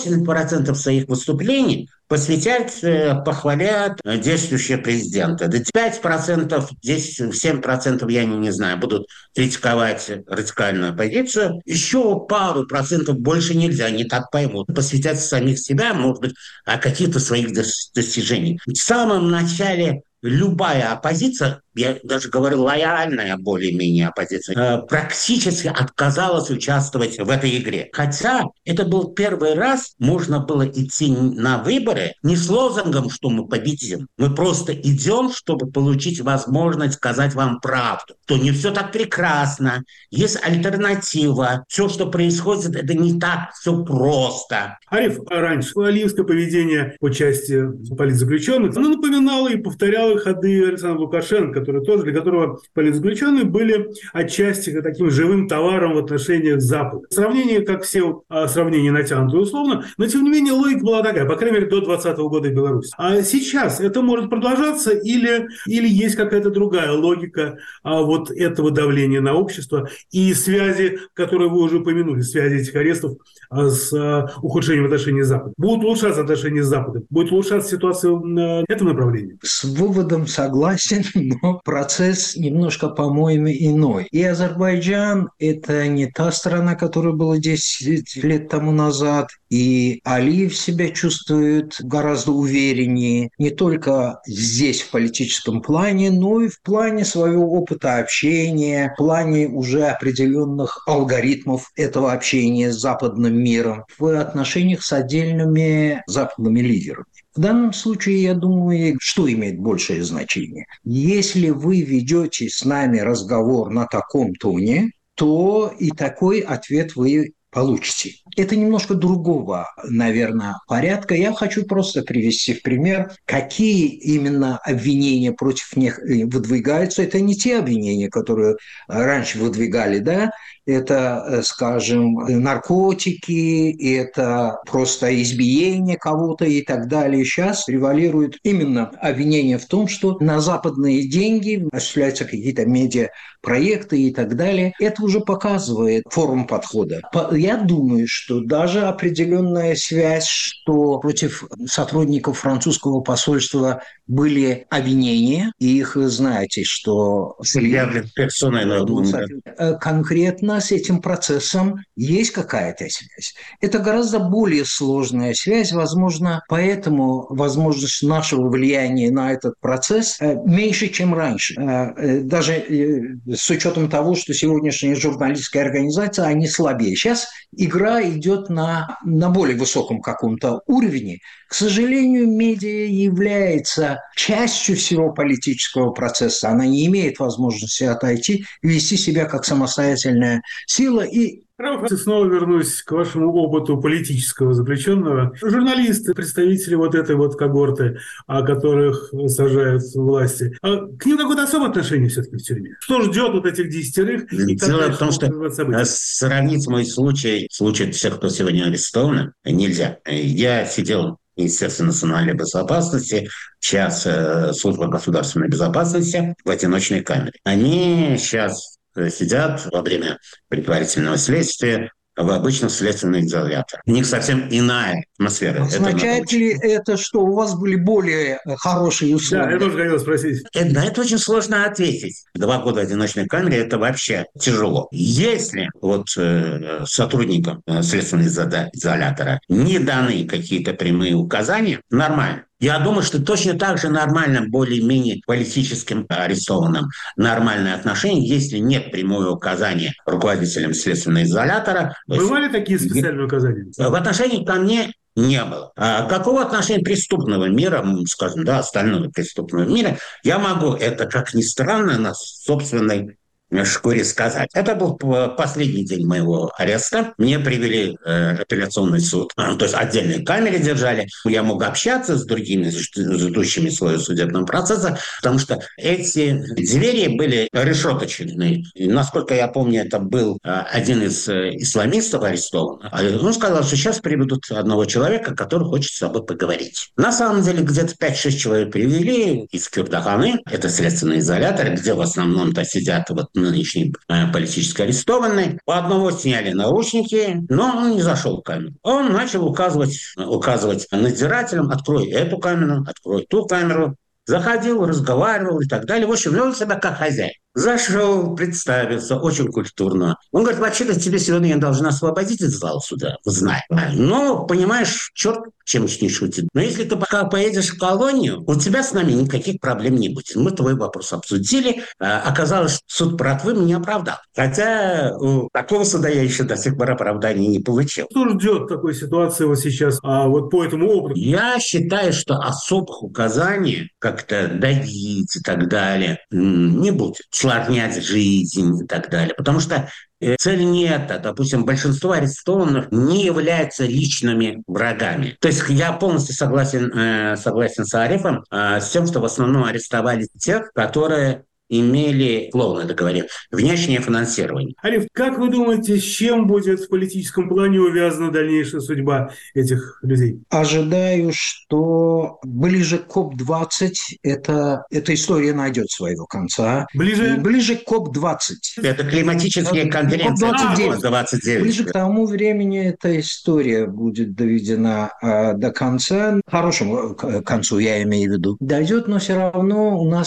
80% своих выступлений посвятят, похвалят действующего президента. 5%, 7%, я не знаю, будут критиковать радикальную позицию. Еще пару процентов больше нельзя, не так поймут. Посвятят самих себя, может быть, о каких-то своих достижениях. В самом начале любая оппозиция, я даже говорю, лояльная более-менее оппозиция, практически отказалась участвовать в этой игре. Хотя это был первый раз, можно было идти на выборы не с лозунгом, что мы победим. Мы просто идем, чтобы получить возможность сказать вам правду. То не все так прекрасно, есть альтернатива. Все, что происходит, это не так все просто. Ариф, раньше алиевское поведение по части политзаключенных напоминало и повторяло ходы Александра Лукашенко, для которого политзаключенные были отчасти таким живым товаром в отношениях с Западом. Сравнение, как все сравнения натянутые условно, но тем не менее логика была такая, по крайней мере, до 2020 года в Беларуси. А сейчас это может продолжаться или есть какая-то другая логика вот этого давления на общество и связи, которые вы уже упомянули, связи этих арестов с ухудшением отношений с Западом? Будут улучшаться отношения с Западом? Будет улучшаться ситуация в этом направлении? С выводом согласен, но но процесс немножко, по-моему, иной. И Азербайджан – это не та страна, которая была 10 лет тому назад, и Алиев себя чувствует гораздо увереннее, не только здесь в политическом плане, но и в плане своего опыта общения, в плане уже определенных алгоритмов этого общения с западным миром, в отношениях с отдельными западными лидерами. В данном случае, я думаю, что имеет большее значение? Если вы ведете с нами разговор на таком тоне, то и такой ответ вы получите. Это немножко другого, наверное, порядка. Я хочу просто привести в пример, какие именно обвинения против них выдвигаются. Это не те обвинения, которые раньше выдвигали, да? Это, скажем, наркотики, это просто избиение кого-то и так далее. Сейчас превалирует именно обвинение в том, что на западные деньги осуществляются какие-то медиапроекты и так далее. Это уже показывает форму подхода. Я думаю, что даже определенная связь, что против сотрудников французского посольства были обвинения, и их, знаете, что... Конкретно с этим процессом есть какая-то связь. Это гораздо более сложная связь, возможно, поэтому возможность нашего влияния на этот процесс меньше, чем раньше. Даже с учетом того, что сегодняшние журналистские организации, они слабее. Сейчас игра идет на более высоком каком-то уровне. К сожалению, медиа является частью всего политического процесса. Она не имеет возможности отойти и вести себя как самостоятельная сила. И снова вернусь к вашему опыту политического заключенного. Журналисты, представители вот этой вот когорты, которых сажают власти, к ним какое-то особое отношение все-таки в тюрьме? Что ждет вот этих 10? Дело в том, что сравнить мой случай всех, кто сегодня арестован, нельзя. Я сидел в Министерстве национальной безопасности, сейчас служба государственной безопасности в одиночной камере. Они сейчас сидят во время предварительного следствия в обычном следственном изоляторе. У них совсем иная атмосфера. Означает ли это, что у вас были более хорошие условия? Да, я тоже хотел спросить. На это очень сложно ответить. 2 года в одиночной камере – это вообще тяжело. Если сотрудникам следственного изолятора не даны какие-то прямые указания, нормально. Я думаю, что точно так же нормально более-менее политическим арестованным нормальное отношение, если нет прямого указания руководителям следственного изолятора. Бывали такие специальные указания? В отношении ко мне не было. Какого отношения преступного мира, скажем, остального преступного мира, я могу это, как ни странно, на собственной шкуре сказать. Это был последний день моего ареста. Мне привели апелляционный суд, то есть отдельной камере держали. Я мог общаться с другими ждущими своего судебного процесса, потому что эти двери были решеточные. И, насколько я помню, это был один из исламистов арестован. Он сказал, что сейчас приведут одного человека, который хочет с собой поговорить. На самом деле где-то 5-6 человек привели из Кюрдаханы. Это следственный изолятор, где в основном-то сидят нынешний политически арестованный. У одного сняли наручники, но он не зашел в камеру. Он начал указывать надзирателям: открой эту камеру, открой ту камеру. Заходил, разговаривал и так далее. В общем, вел себя как хозяин. Зашел, представился, очень культурно. Он говорит: вообще-то тебе сегодня я должна освободить из зала суда. Знай. Но, понимаешь, черт чем не шутит. Но если ты пока поедешь в колонию, у тебя с нами никаких проблем не будет. Мы твой вопрос обсудили. Оказалось, что суд Братвы меня оправдал. Хотя у такого суда я еще до сих пор оправдания не получил. Что ждет такой ситуации вот сейчас, вот по этому опыту? Я считаю, что особых указаний как-то давить и так далее не будет. Усложнять жизнь и так далее. Потому что цель не это. Допустим, большинство арестованных не являются личными врагами. То есть я полностью согласен с Арифом с тем, что в основном арестовали тех, которые имели, словно это говорим, внешнее финансирование. Ариф, как вы думаете, с чем будет в политическом плане увязана дальнейшая судьба этих людей? Ожидаю, что ближе к КОП-20 эта история найдет своего конца. Ближе к КОП-20. Это климатические конференции. КОП-29. Ближе к тому времени эта история будет доведена до конца. К хорошему концу, я имею в виду. Дойдет, но все равно у нас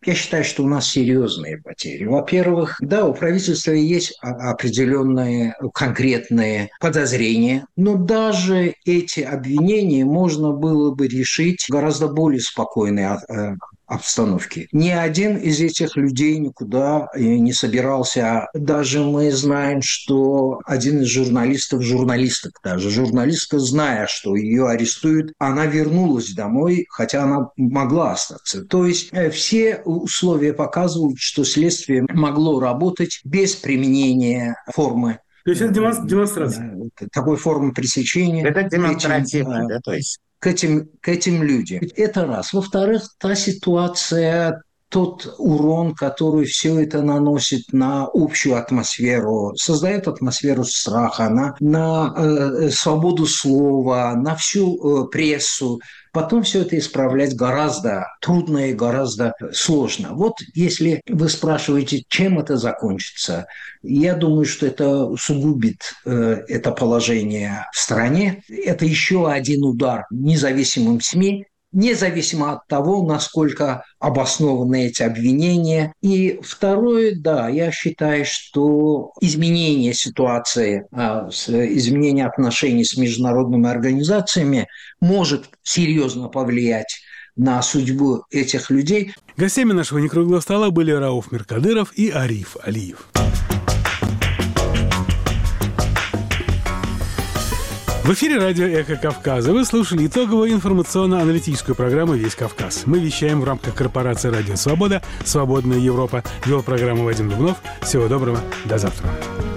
Я считаю, что у нас серьезные потери. Во-первых, да, у правительства есть определенные конкретные подозрения, но даже эти обвинения можно было бы решить в гораздо более спокойной обстановке. Ни один из этих людей никуда не собирался. Даже мы знаем, что один из журналистка, зная, что ее арестуют, она вернулась домой, хотя она могла остаться. То есть все условия показывают, что следствие могло работать без применения формы. То есть это демонстрация? Такой формы пресечения. Это демонстративно, да, то есть. К этим людям. Это раз. Во-вторых, та ситуация, тот урон, который все это наносит на общую атмосферу, создает атмосферу страха, на свободу слова, на всю прессу. Потом все это исправлять гораздо трудно и гораздо сложно. Вот если вы спрашиваете, чем это закончится, я думаю, что это усугубит это положение в стране. Это еще один удар независимым СМИ, независимо от того, насколько обоснованы эти обвинения. И второе, да, я считаю, что изменение ситуации, изменение отношений с международными организациями может серьезно повлиять на судьбу этих людей. Гостями нашего некруглого стола были Рауф Меркадыров и Ариф Алиев. В эфире радио «Эхо Кавказа». Вы слушали итоговую информационно-аналитическую программу «Весь Кавказ». Мы вещаем в рамках корпорации «Радио Свобода», «Свободная Европа». Вел программу Вадим Дубнов. Всего доброго. До завтра.